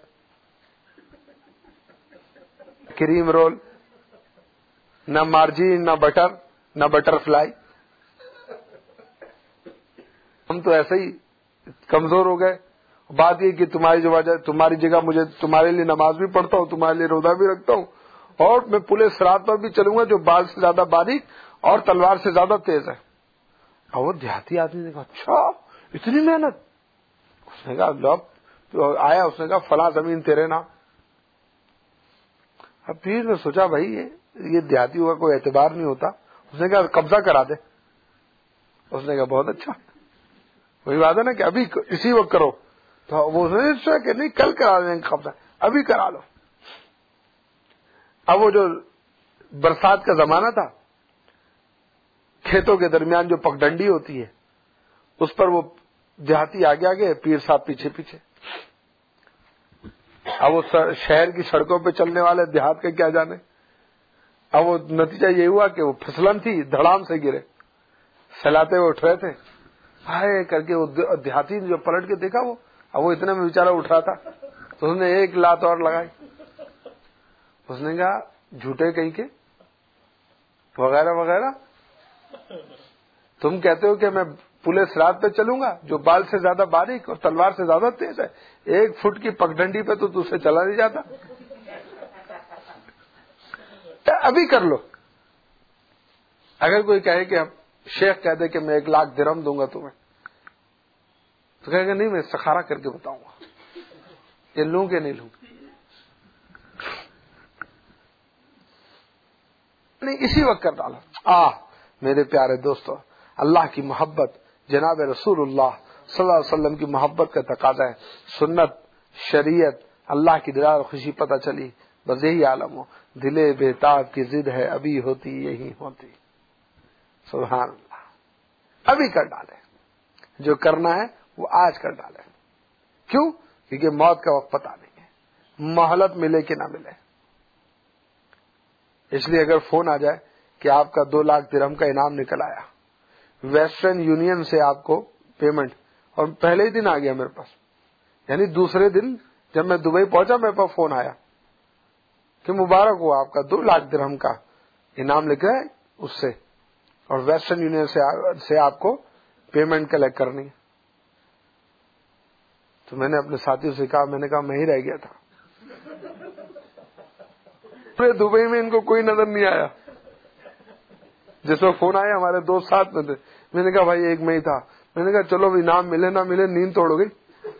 کریم رول، نہ مارجین نہ بٹر نہ بٹر فلائی. ہم تو ایسے ہی کمزور ہو گئے. بات یہ کہ تمہاری جگہ مجھے تمہارے لیے نماز بھی پڑھتا ہوں، تمہارے لیے روزہ بھی رکھتا ہوں، اور میں پورے صراط پر بھی چلوں گا جو بال سے زیادہ باریک اور تلوار سے زیادہ تیز ہے. اور وہ دیہاتی آدمی نے کہا اچھا اتنی محنت؟ اس نے کہا لوگ آیا، اس نے کہا فلاں زمین تیرے نام. اب پیر نے سوچا بھائی یہ دیہاتیوں کا کوئی اعتبار نہیں ہوتا. اس نے کہا قبضہ کرا دے. اس نے کہا بہت اچھا، وہی بات ہے نا کہ ابھی اسی وقت کرو. تو وہ سوچا کہ نہیں کل کرا دیں گے قبضہ، ابھی کرا لو. اب وہ جو برسات کا زمانہ تھا، کھیتوں کے درمیان جو پگڈنڈی ہوتی ہے اس پر وہ دیہاتی آگے آگے، پیر صاحب پیچھے پیچھے. اب وہ شہر کی سڑکوں پہ چلنے والے دیہات کے کیا جانے. اب وہ نتیجہ یہ ہوا کہ وہ پھسلن تھی، دھڑام سے گرے، سلاتے ہوئے اٹھ رہے تھے، ہائے کر کے وہ دیہاتی جو پلٹ کے دیکھا وہ، اب وہ اتنے میں بیچارہ اٹھ رہا تھا تو اس نے ایک لات اور لگائی. اس نے کہا جھوٹے کہیں کے وغیرہ وغیرہ، تم کہتے ہو کہ میں پلے سرات پہ چلوں گا جو بال سے زیادہ باریک اور تلوار سے زیادہ تیز ہے، 1 فٹ کی پگڈنڈی پہ تو تجھ سے چلا نہیں جاتا، ابھی کر لو. اگر کوئی کہے کہ شیخ کہہ دے کہ میں 1 لاکھ درہم دوں گا تمہیں، تو کہے گا نہیں میں استخارہ کر کے بتاؤں گا یہ لوں کہ نہیں لوں. نہیں اسی وقت کر ڈالا. میرے پیارے دوستو، اللہ کی محبت، جناب رسول اللہ صلی اللہ علیہ وسلم کی محبت کا تقاضا ہے. سنت، شریعت، اللہ کی دلال خوشی پتہ چلی، بس یہی عالم ہو. دلے بےتاب کی ضد ہے ابھی ہوتی یہی ہوتی. سبحان اللہ. ابھی کر ڈالے، جو کرنا ہے وہ آج کر ڈالے. کیوں؟ کیونکہ موت کا وقت پتہ نہیں ہے، مہلت ملے کہ نہ ملے. اس لیے اگر فون آ جائے کہ آپ کا 2 لاکھ درہم کا انعام نکل آیا، ویسٹرن یونین سے آپ کو پیمنٹ، اور پہلے ہی دن آ گیا میرے پاس، یعنی دوسرے دن جب میں دبئی پہنچا میرے پاس فون آیا کہ مبارک ہوا آپ کا 2 لاکھ درہم کا انعام لکھا ہے اس سے، اور ویسٹرن یونین سے آپ کو پیمنٹ کلیکٹ کرنی ہے. تو میں نے اپنے ساتھیوں سے کہا، میں نے کہا میں ہی رہ گیا تھا، پورے دبئی میں ان کو کوئی نظر نہیں آیا. جس وقت فون آیا ہمارے دوست ساتھ میں تھے، میں نے کہا بھائی ایک میں ہی تھا. میں نے کہا چلو انعام ملے نہ ملے نیند توڑ گئی.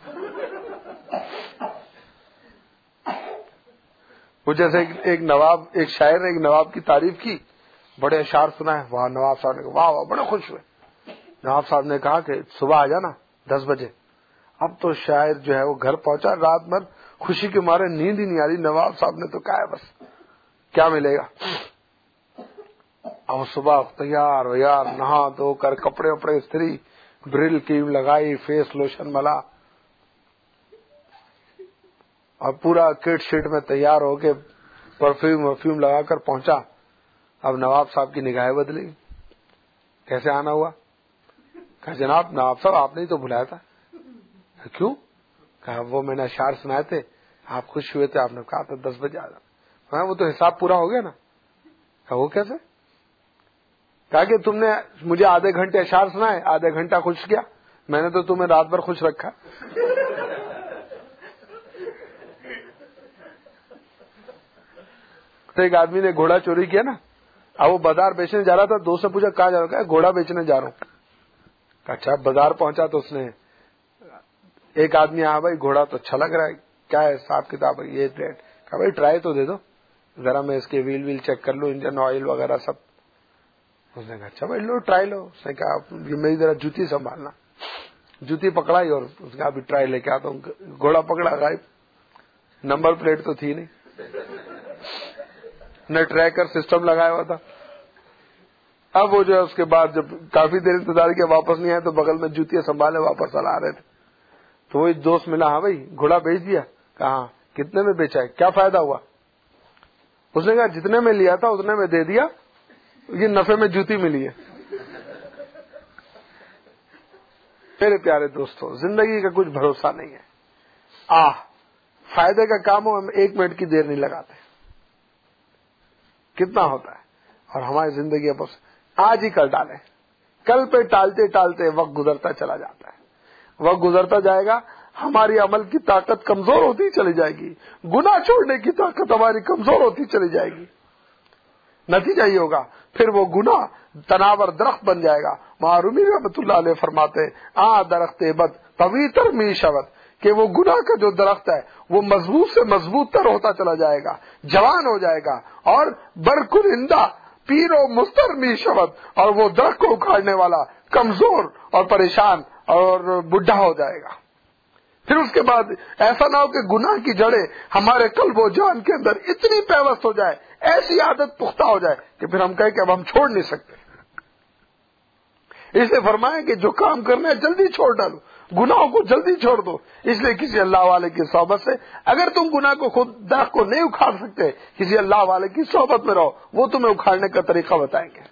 وہ جیسے ایک شاعر نے ایک نواب کی تعریف کی، بڑے اشعار سنا ہے، واہ نواب صاحب نے کہا واہ واہ، بڑے خوش ہوئے. نواب صاحب نے کہا کہ صبح آ جانا 10 بجے. اب تو شاعر جو ہے وہ گھر پہنچا، رات بھر خوشی کے مارے نیند ہی نہیں آ رہی. نواب صاحب نے تو کہا ہے بس کیا ملے گا. اور صبح تیار ویار، نہا دھو کر کپڑے وپڑے استری، برل کریم لگائی، فیس لوشن ملا، اور پورا کٹ شیٹ میں تیار ہو کے پرفیوم لگا کر پہنچا. اب نواب صاحب کی نگاہیں بدلی. کیسے آنا ہوا؟ کہا جناب نواب صاحب آپ نے ہی تو بلایا تھا. کیوں؟ کہا وہ میں نے اشعار سنائے تھے، آپ خوش ہوئے تھے، آپ نے کہا تھا 10 بجے آ جانا. وہ تو حساب پورا ہو گیا نا. کہا وہ کیسے؟ کہا کہ تم نے مجھے آدھے گھنٹے اشعار سنائے، آدھے گھنٹہ خوش کیا، میں نے تو تمہیں رات بھر خوش رکھا. تو ایک آدمی نے گھوڑا چوری کیا نا، اب وہ بازار بیچنے جا رہا تھا، دوست سے پوچھا کہاں جا رہا ہے؟ گھوڑا بیچنے جا رہا ہوں. اچھا بازار پہنچا تو اس نے ایک آدمی آیا، بھائی گھوڑا تو اچھا لگ رہا ہے، کیا ہے حساب کتاب ہے؟ یہ ریٹ. کہا بھائی ٹرائی تو دے دو ذرا، میں اس کے ویل چیک کر لوں، انجن آئل وغیرہ سب. اس نے کہا اچھا بھائی لو ٹرائی لو. اس نے کہا یہ میری ذرا جوتی سنبھالنا. جوتی پکڑائی اور اس نے ابھی ٹرائی لے کے آتا ہوں. گھوڑا پکڑا، غائب، نمبر پلیٹ تو تھی نہیں، نہ ٹریکر سسٹم لگایا ہوا تھا. اب وہ جو ہے اس کے بعد جب کافی دیر انتظار کیا واپس نہیں آئے تو بغل میں جوتیاں سنبھالے واپس لا رہے تھے. تو وہی دوست ملا، ہاں بھائی گھوڑا بیچ دیا. کہاں کتنے میں بیچا ہے، کیا فائدہ ہوا؟ اس نے کہا جتنے میں لیا تھا اتنے میں دے دیا، یہ نفع میں جوتی ملی ہے. میرے پیارے دوستو زندگی کا کچھ بھروسہ نہیں ہے. فائدے کا کام ہو ہم 1 منٹ کی دیر نہیں لگاتے، کتنا ہوتا ہے. اور ہماری زندگی بس آج ہی کر ڈالیں، کل پہ ٹالتے ٹالتے وقت گزرتا چلا جاتا ہے. وقت گزرتا جائے گا، ہماری عمل کی طاقت کمزور ہوتی چلی جائے گی، گناہ چھوڑنے کی طاقت ہماری کمزور ہوتی چلی جائے گی. نتیجہ یہ ہوگا پھر وہ گناہ تناور درخت بن جائے گا. معرومی رحمۃ اللہ علیہ فرماتے درخت بد پویتر می شود، کہ وہ گناہ کا جو درخت ہے وہ مضبوط سے مضبوط تر ہوتا چلا جائے گا، جوان ہو جائے گا، اور برکنندہ پیر و مستر می شود، اور وہ درخت کو اکھاڑنے والا کمزور اور پریشان اور بڈھا ہو جائے گا. پھر اس کے بعد ایسا نہ ہو کہ گناہ کی جڑیں ہمارے قلب و جان کے اندر اتنی پیوست ہو جائے، ایسی عادت پختہ ہو جائے کہ پھر ہم کہیں کہ اب ہم چھوڑ نہیں سکتے. اس لیے فرمایا کہ جو کام کرنا ہے جلدی چھوڑ ڈالو، گناہوں کو جلدی چھوڑ دو. اس لیے کسی اللہ والے کی صحبت سے، اگر تم گناہ کو خود درخت کو نہیں اکھاڑ سکتے، کسی اللہ والے کی صحبت میں رہو، وہ تمہیں اکھاڑنے کا طریقہ بتائیں گے،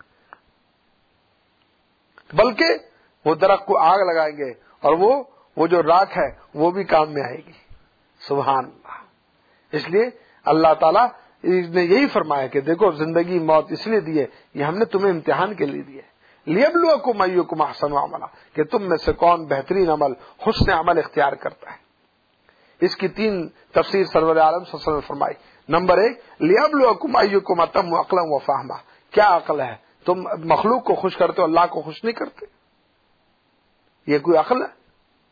بلکہ وہ درخت کو آگ لگائیں گے اور وہ جو راکھ ہے وہ بھی کام میں آئے گی. سبحان اللہ. اس لیے اللہ تعالیٰ نے یہی فرمایا کہ دیکھو زندگی موت اس لیے دی ہے، یہ ہم نے تمہیں امتحان کے لیے دی ہے. لیبلوکم ایکم احسن عملا، کہ تم میں سے کون بہترین عمل، حسن عمل اختیار کرتا ہے. اس کی 3 تفسیر سرور عالم صلی اللہ علیہ وسلم نے فرمائی. نمبر 1، لیبلوکم ایکم اتم عقلا و فہما. کیا عقل ہے؟ تم مخلوق کو خوش کرتے ہو، اللہ کو خوش نہیں کرتے. یہ کوئی عقل ہے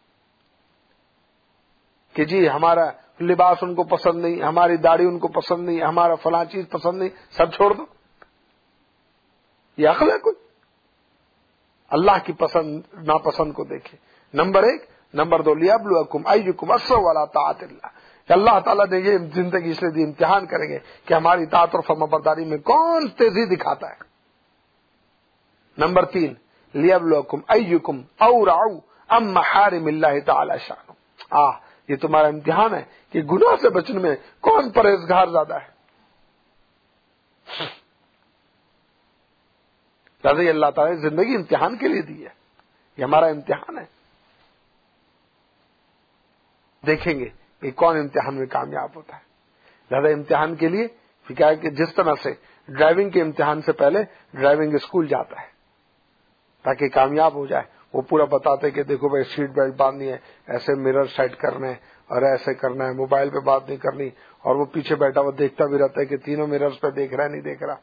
کہ جی ہمارا لباس ان کو پسند نہیں، ہماری داڑھی ان کو پسند نہیں، ہمارا فلاں چیز پسند نہیں، سب چھوڑ دو؟ یہ عقل ہے کوئی؟ اللہ کی پسند ناپسند کو دیکھے. نمبر 1. نمبر 2، لیبلوکم ایکم اسرع علی طاعت اللہ، کہ اللہ تعالیٰ نے یہ زندگی اس لیے دی، امتحان کریں گے کہ ہماری اطاعت اور فرمانبرداری میں کون تیزی دکھاتا ہے. نمبر 3، لیبلوکم ایکم اورع ام محارم اللہ تعالی شانہ. یہ تمہارا امتحان ہے کہ گناہ سے بچنے میں کون پرہیزگار زیادہ ہے. لہذا یہ اللہ تعالیٰ نے زندگی امتحان کے لیے دی ہے، یہ ہمارا امتحان ہے. دیکھیں گے کہ کون امتحان میں کامیاب ہوتا ہے. لہذا امتحان کے لیے کیا ہے کہ جس طرح سے ڈرائیونگ کے امتحان سے پہلے ڈرائیونگ اسکول جاتا ہے تاکہ کامیاب ہو جائے، وہ پورا بتاتے کہ دیکھو بھائی سیٹ بیلٹ باندھنی ہے، ایسے مرر سیٹ کرنے اور ایسے کرنا ہے، موبائل پہ بات نہیں کرنی، اور وہ پیچھے بیٹھا وہ دیکھتا بھی رہتا ہے کہ تینوں مررز پہ دیکھ رہا ہے نہیں دیکھ رہا.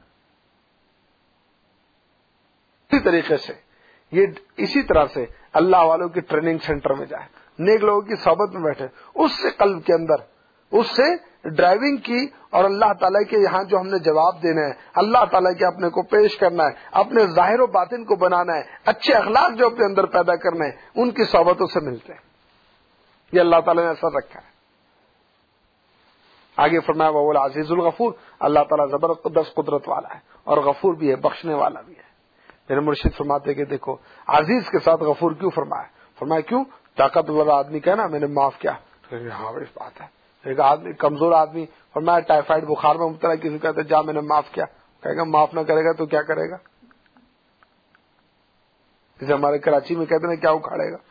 اسی طریقے سے اسی طرح سے اللہ والوں کی ٹریننگ سینٹر میں جائے، نیک لوگوں کی صحبت میں بیٹھے، اس سے قلب کے اندر اس سے ڈرائیونگ کی اور اللہ تعالیٰ کے یہاں جو ہم نے جواب دینا ہے، اللہ تعالیٰ کے اپنے کو پیش کرنا ہے، اپنے ظاہر و باطن کو بنانا ہے، اچھے اخلاق جو اپنے اندر پیدا کرنے ہیں، ان کی صحبتوں سے ملتے ہیں. یہ اللہ تعالیٰ نے ایسا رکھا ہے. آگے فرمایا وہ العزیز الغفور، اللہ تعالیٰ زبردست قدرت والا ہے اور غفور بھی ہے، بخشنے والا بھی ہے. میرے مرشد فرماتے کہ دیکھو عزیز کے ساتھ غفور کیوں فرمایا کیوں؟ طاقتور آدمی کہنا میں نے معاف کیا، ہاں بڑی بات ہے. ایک آدمی کمزور آدمی فرمایا ٹائیفائڈ بخار میں مبتلا، کسی کہتے جا میں نے معاف کیا، کہے گا معاف نہ کرے گا تو کیا کرے گا؟ جیسے ہمارے کراچی میں کہتے ہیں کیا اکھاڑے گا.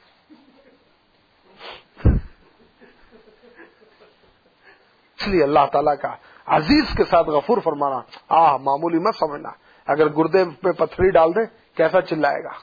اس لیے اللہ تعالیٰ کا عزیز کے ساتھ غفور فرمانا معمولی مت سمجھنا. اگر گردے پہ پتھری ڈال دیں کیسا چلائے گا.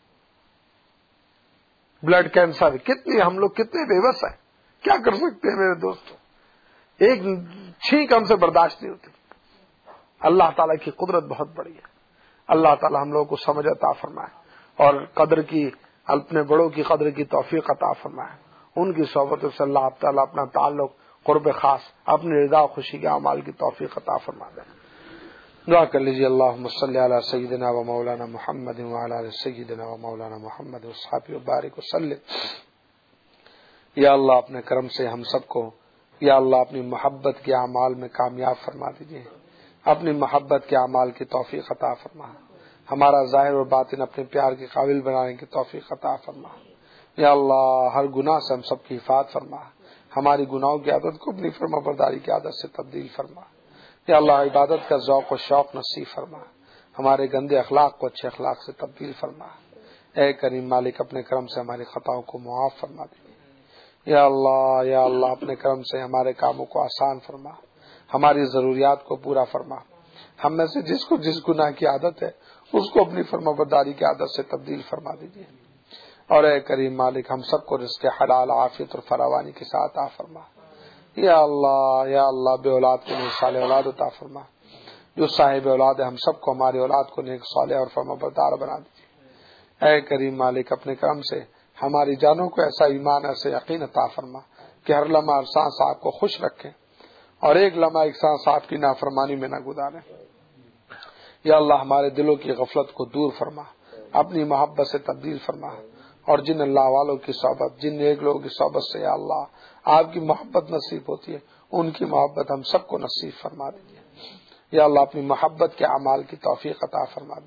بلڈ کینسر، ہم لوگ کتنے بے بس ہیں، کیا کر سکتے ہیں میرے دوستوں؟ ایک چھینک ہم سے برداشت نہیں ہوتی. اللہ تعالیٰ کی قدرت بہت بڑی ہے. اللہ تعالیٰ ہم لوگوں کو سمجھ عطا فرمائے اور قدر کی، اپنے بڑوں کی قدر کی توفیق عطا فرمائے. ان کی صحبتوں سے اللہ تعالیٰ اپنا تعلق قرب خاص، اپنی رضا خوشی کے اعمال کی توفیق عطا فرما دے. دعا کر لیجیے. اللہم صلی علی سیدنا و مولانا محمد وعلی آل سیدنا و مولانا محمد وصحبہ وبارک وسلم. یا اللہ اپنے کرم سے ہم سب کو یا اللہ اپنی محبت کے اعمال میں کامیاب فرما دیجیے، اپنی محبت کے اعمال کی توفیق عطا فرما، ہمارا ظاہر و باطن اپنے پیار کے قابل بنانے کی توفیق عطا فرما. یا اللہ ہر گناہ سے ہم سب کی حفاظت فرما، ہماری گناہوں کی عادت کو اپنی فرما برداری کی عادت سے تبدیل فرما. یا اللہ عبادت کا ذوق و شوق نصیب فرما، ہمارے گندے اخلاق کو اچھے اخلاق سے تبدیل فرما. اے کریم مالک اپنے کرم سے ہماری خطاؤں کو معاف فرما دیجیے. یا اللہ اپنے کرم سے ہمارے کاموں کو آسان فرما، ہماری ضروریات کو پورا فرما. ہم میں سے جس کو جس گناہ کی عادت ہے اس کو اپنی فرما برداری کی عادت سے تبدیل فرما دیجیے. اور اے کریم مالک ہم سب کو رزق حلال، عافیت اور فراوانی کے ساتھ عطا فرما. یا اللہ بے اولاد کو نیک صالح اولاد عطا فرما. جو صاحب اولاد ہے ہم سب کو ہماری اولاد کو نیک صالح اور فرما بردار بنا دیجیے. اے کریم مالک اپنے کرم سے ہماری جانوں کو ایسا ایمان، ایسے یقین عطا فرما کہ ہر لمحہ ہر سانس آپ کو خوش رکھیں اور ایک لمحہ ایک سانس آپ کی نافرمانی میں نہ گزاریں. یا اللہ ہمارے دلوں کی غفلت کو دور فرما، اپنی محبت سے تبدیل فرما. اور جن اللہ والوں کی صحبت، جن ایک لوگوں کی صحبت سے یا اللہ آپ کی محبت نصیب ہوتی ہے، ان کی محبت ہم سب کو نصیب فرما دیجیے. یا اللہ اپنی محبت کے اعمال کی توفیق عطا فرما دیجیے.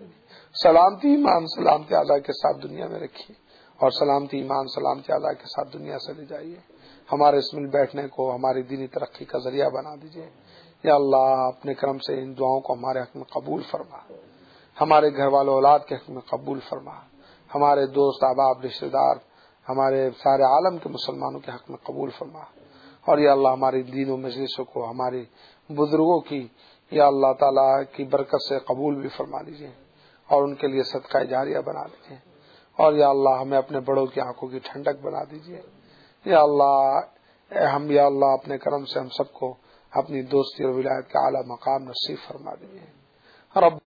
سلامتی ایمان سلامتی اعلیٰ کے ساتھ دنیا میں رکھیے اور سلامتی ایمان سلامتی اعلیٰ کے ساتھ دنیا سے لے جائیے. ہمارے اس مل بیٹھنے کو ہماری دینی ترقی کا ذریعہ بنا دیجیے. یا اللہ اپنے کرم سے ان دعاؤں کو ہمارے حق میں قبول فرما، ہمارے گھر والوں اولاد کے حق میں قبول فرما، ہمارے دوست احباب رشتہ دار ہمارے سارے عالم کے مسلمانوں کے حق میں قبول فرما. اور یا اللہ ہماری دین و مجلسوں کو ہمارے بزرگوں کی یا اللہ تعالیٰ کی برکت سے قبول بھی فرما دیجیے اور ان کے لیے صدقہ جاریہ بنا دیجیے. اور یا اللہ ہمیں اپنے بڑوں کی آنکھوں کی ٹھنڈک بنا دیجیے. یا اللہ اپنے کرم سے ہم سب کو اپنی دوستی اور ولایت کا اعلیٰ مقام نصیب فرما دیجیے. رب